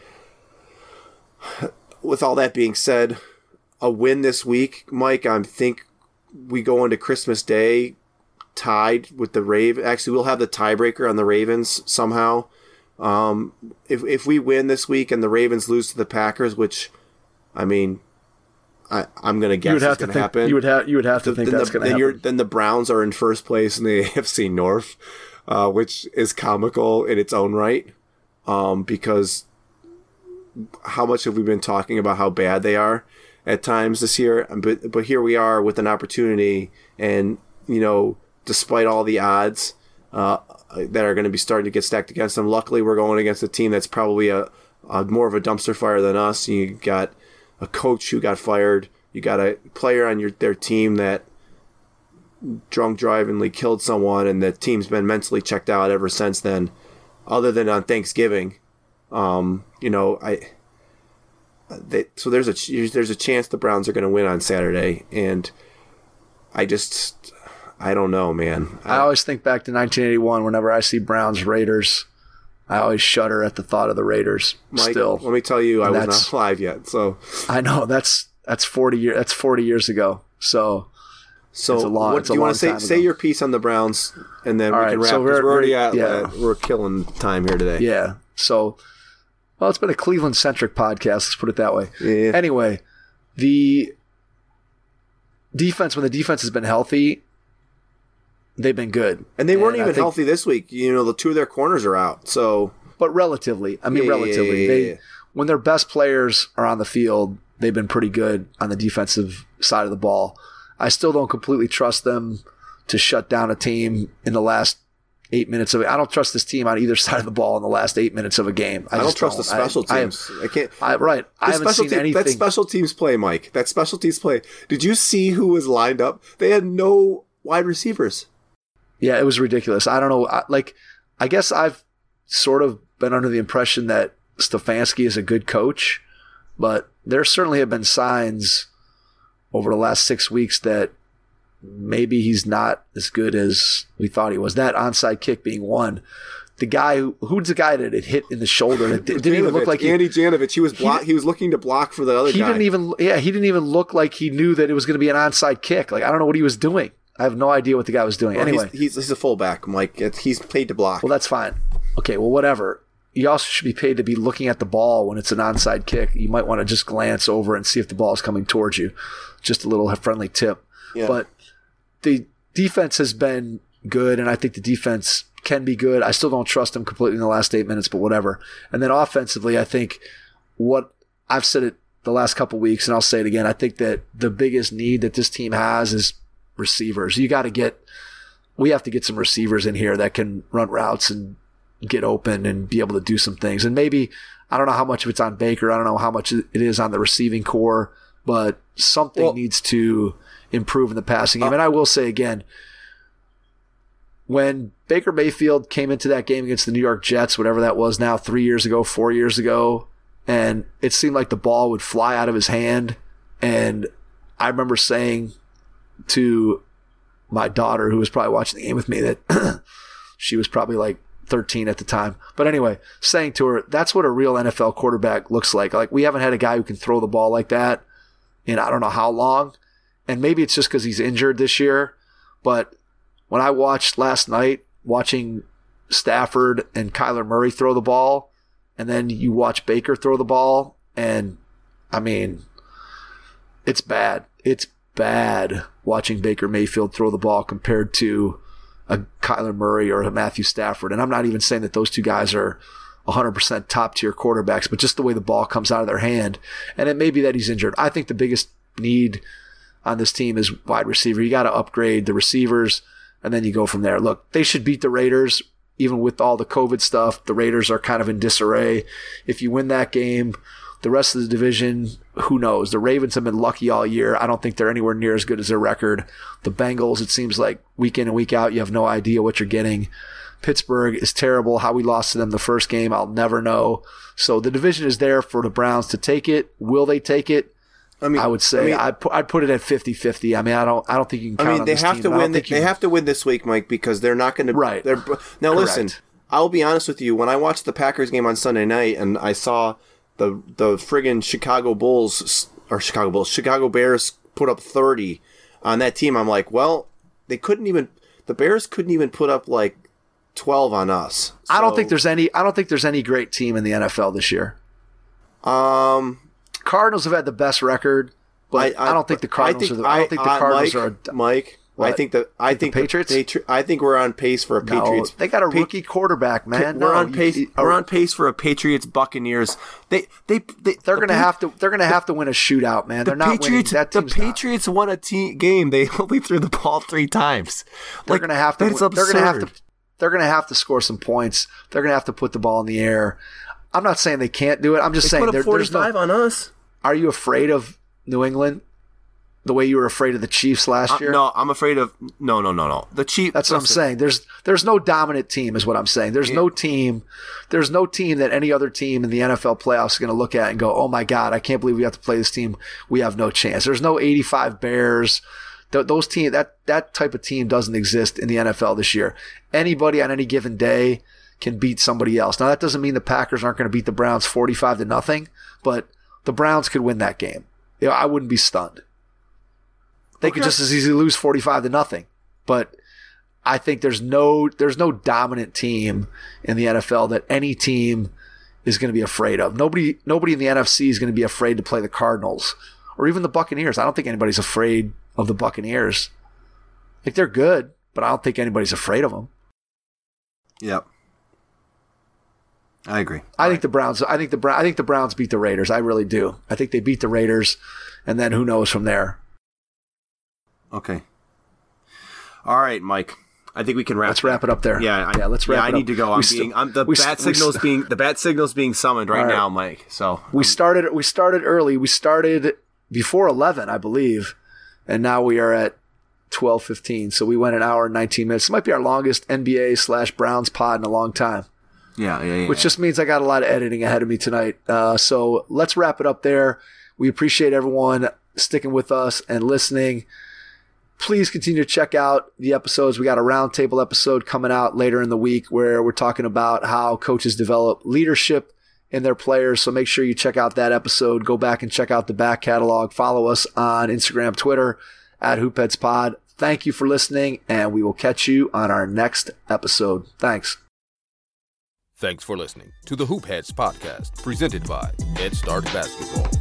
With all that being said, a win this week, Mike, I think we go into Christmas Day tied with the Ravens. Actually, we'll have the tiebreaker on the Ravens somehow. Um, if if we win this week and the Ravens lose to the Packers, which, I mean, I, I'm going to guess it's going to happen. You would have you would have to think then that's the, going to then happen. You're, then the Browns are in first place in the A F C North, uh, which is comical in its own right, um, because how much have we been talking about how bad they are at times this year? But but here we are with an opportunity, and you know, despite all the odds uh, that are going to be starting to get stacked against them, luckily we're going against a team that's probably a, a more of a dumpster fire than us. You got a coach who got fired. You got a player on your their team that drunk drivingly killed someone, and the team's been mentally checked out ever since then, other than on Thanksgiving. Um, you know, I they, so there's a there's a chance the Browns are going to win on Saturday, and I just I don't know, man. I, I always think back to nineteen eighty-one. Whenever I see Browns Raiders, I always shudder at the thought of the Raiders. Mike, still, let me tell you, I and was not alive yet. So I know that's that's forty years. That's forty years ago. So so it's a long, what it's do a you long want to say? time say ago. your piece on the Browns, and then All we right, can wrap. so We're, we're- we're already we're- at yeah. uh, we're killing time here today. Yeah. So, well, it's been a Cleveland-centric podcast. Let's put it that way. Yeah. Anyway, the defense, when the defense has been healthy, they've been good. And they weren't And I even think- healthy this week. You know, the two of their corners are out. So But relatively, I mean, Yeah, yeah, relatively, yeah, they yeah. when their best players are on the field, they've been pretty good on the defensive side of the ball. I still don't completely trust them to shut down a team in the last eight minutes of it. I don't trust this team on either side of the ball in the last eight minutes of a game. I, I, don't just trust the special I, teams. I, can't. I, I right. I The haven't special seen team- anything. That special teams play, Mike. That special teams play. Did you see who was lined up? They had no wide receivers. Yeah, it was ridiculous. I don't know. I, like, I guess I've sort of been under the impression that Stefanski is a good coach, but there certainly have been signs over the last six weeks that maybe he's not as good as we thought he was. That onside kick being one. The guy who who's the guy that it hit in the shoulder? It didn't even look like he, Andy Janovich. He was block, He- he was looking to block for the other he guy. didn't even. Yeah, he didn't even look like he knew that it was going to be an onside kick. Like I don't know what he was doing. I have no idea what the guy was doing. Well, anyway, he's, he's he's a fullback, Mike. It- He's paid to block. well, that's fine. Okay, well, whatever. You also should be paid to be looking at the ball when it's an onside kick. You might want to just glance over and see if the ball is coming towards you. Just a little friendly tip. Yeah. But the defense has been good, and I think the defense can be good. I still don't trust them completely in the last eight minutes, but whatever. And then offensively, I think what I've said it the last couple weeks, and I'll say it again, I think that the biggest need that this team has is receivers. You got to get – we have to get some receivers in here that can run routes and get open and be able to do some things. And maybe – I don't know how much of it's on Baker. I don't know how much it is on the receiving core, but something Well, needs to improve in the passing game. And I will say again, when Baker Mayfield came into that game against the New York Jets, whatever that was now, three years ago, four years ago, and it seemed like the ball would fly out of his hand. And I remember saying to my daughter, who was probably watching the game with me, that she was probably like thirteen at the time. But anyway, saying to her, that's what a real N F L quarterback looks like. Like, we haven't had a guy who can throw the ball like that in I don't know how long. And maybe it's just because he's injured this year. But when I watched last night, watching Stafford and Kyler Murray throw the ball, and then you watch Baker throw the ball, and I mean, it's bad. It's bad watching Baker Mayfield throw the ball compared to a Kyler Murray or a Matthew Stafford. And I'm not even saying that those two guys are one hundred percent top tier quarterbacks, but just the way the ball comes out of their hand. And it may be that he's injured. I think the biggest need on this team is wide receiver. You got to upgrade the receivers, and then you go from there. Look, they should beat the Raiders. Even with all the COVID stuff, the Raiders are kind of in disarray. If you win that game, the rest of the division, who knows? The Ravens have been lucky all year. I don't think they're anywhere near as good as their record. The Bengals, it seems like week in and week out, you have no idea what you're getting. Pittsburgh is terrible. How we lost to them the first game, I'll never know. So the division is there for the Browns to take it. Will they take it? I mean, I would say I mean, I'd, put, I'd put it at fifty-fifty. I mean, I don't I don't think you can count I mean, on they this have team. to win. The, they can... have to win this week, Mike, because they're not going to. Right. They're, now, Correct. listen, I'll be honest with you. When I watched the Packers game on Sunday night and I saw the the friggin' Chicago Bulls or Chicago Bulls, Chicago Bears put up thirty on that team, I'm like, well, they couldn't even. The Bears couldn't even put up like twelve on us. So, I don't think there's any. I don't think there's any great team in the N F L this year. Um, Cardinals have had the best record. But I, I, I don't think the Cardinals I think, are. The, I don't think the Cardinals Mike, are. A, Mike, what? I think that I think, think the Patriots. Patri- I think we're on pace for a no, Patriots. They got a pa- rookie quarterback, man. We're no, on pace. You, we're on pace for a Patriots Buccaneers. They they, they they're the gonna pa- have to. They're gonna have to win a shootout, man. The they're not Patriots. winning. That the team's Patriots not. won a team game. They only threw the ball three times. They're like, gonna have to. That's win. absurd. They're gonna have to. They're gonna have to score some points. They're gonna have to put the ball in the air. I'm not saying they can't do it. I'm just they saying put there, up forty-five there's no. on us. Are you afraid of New England? The way you were afraid of the Chiefs last year? Uh, no, I'm afraid of no, no, no, no. The Chiefs. That's what listen. I'm saying. There's there's no dominant team, is what I'm saying. There's yeah. no team. There's no team that any other team in the N F L playoffs is going to look at and go, "Oh my God, I can't believe we have to play this team. We have no chance." There's no eighty-five Bears. Th- those team that that type of team doesn't exist in the N F L this year. Anybody on any given day can beat somebody else. Now that doesn't mean the Packers aren't going to beat the Browns forty-five to nothing, but the Browns could win that game. You know, I wouldn't be stunned. They okay. could just as easily lose forty-five to nothing. But I think there's no there's no dominant team in the N F L that any team is going to be afraid of. Nobody nobody in the N F C is going to be afraid to play the Cardinals or even the Buccaneers. I don't think anybody's afraid of the Buccaneers. I think they're good, but I don't think anybody's afraid of them. Yep. I agree. I All think right. the Browns I think the I think the Browns beat the Raiders. I really do. I think they beat the Raiders, and then who knows from there. Okay. All right, Mike. I think we can wrap. Let's wrap it up there. Yeah, I, yeah. Let's wrap. Yeah, it I up. need to go. I'm we being. St- I'm the bat st- signals st- being the bat signals being summoned right, right. now, Mike. So we um, started. We started early. We started before eleven, I believe, and now we are at twelve fifteen. So we went an hour and nineteen minutes. It might be our longest N B A slash Browns pod in a long time. Yeah, yeah, yeah. Which just means I got a lot of editing ahead of me tonight. Uh, so let's wrap it up there. We appreciate everyone sticking with us and listening. Please continue to check out the episodes. We got a roundtable episode coming out later in the week where we're talking about how coaches develop leadership in their players. So make sure you check out that episode. Go back and check out the back catalog. Follow us on Instagram, Twitter at HoopheadsPod. Thank you for listening, and we will catch you on our next episode. Thanks. Thanks for listening to the Hoop Heads podcast, presented by Head Start Basketball.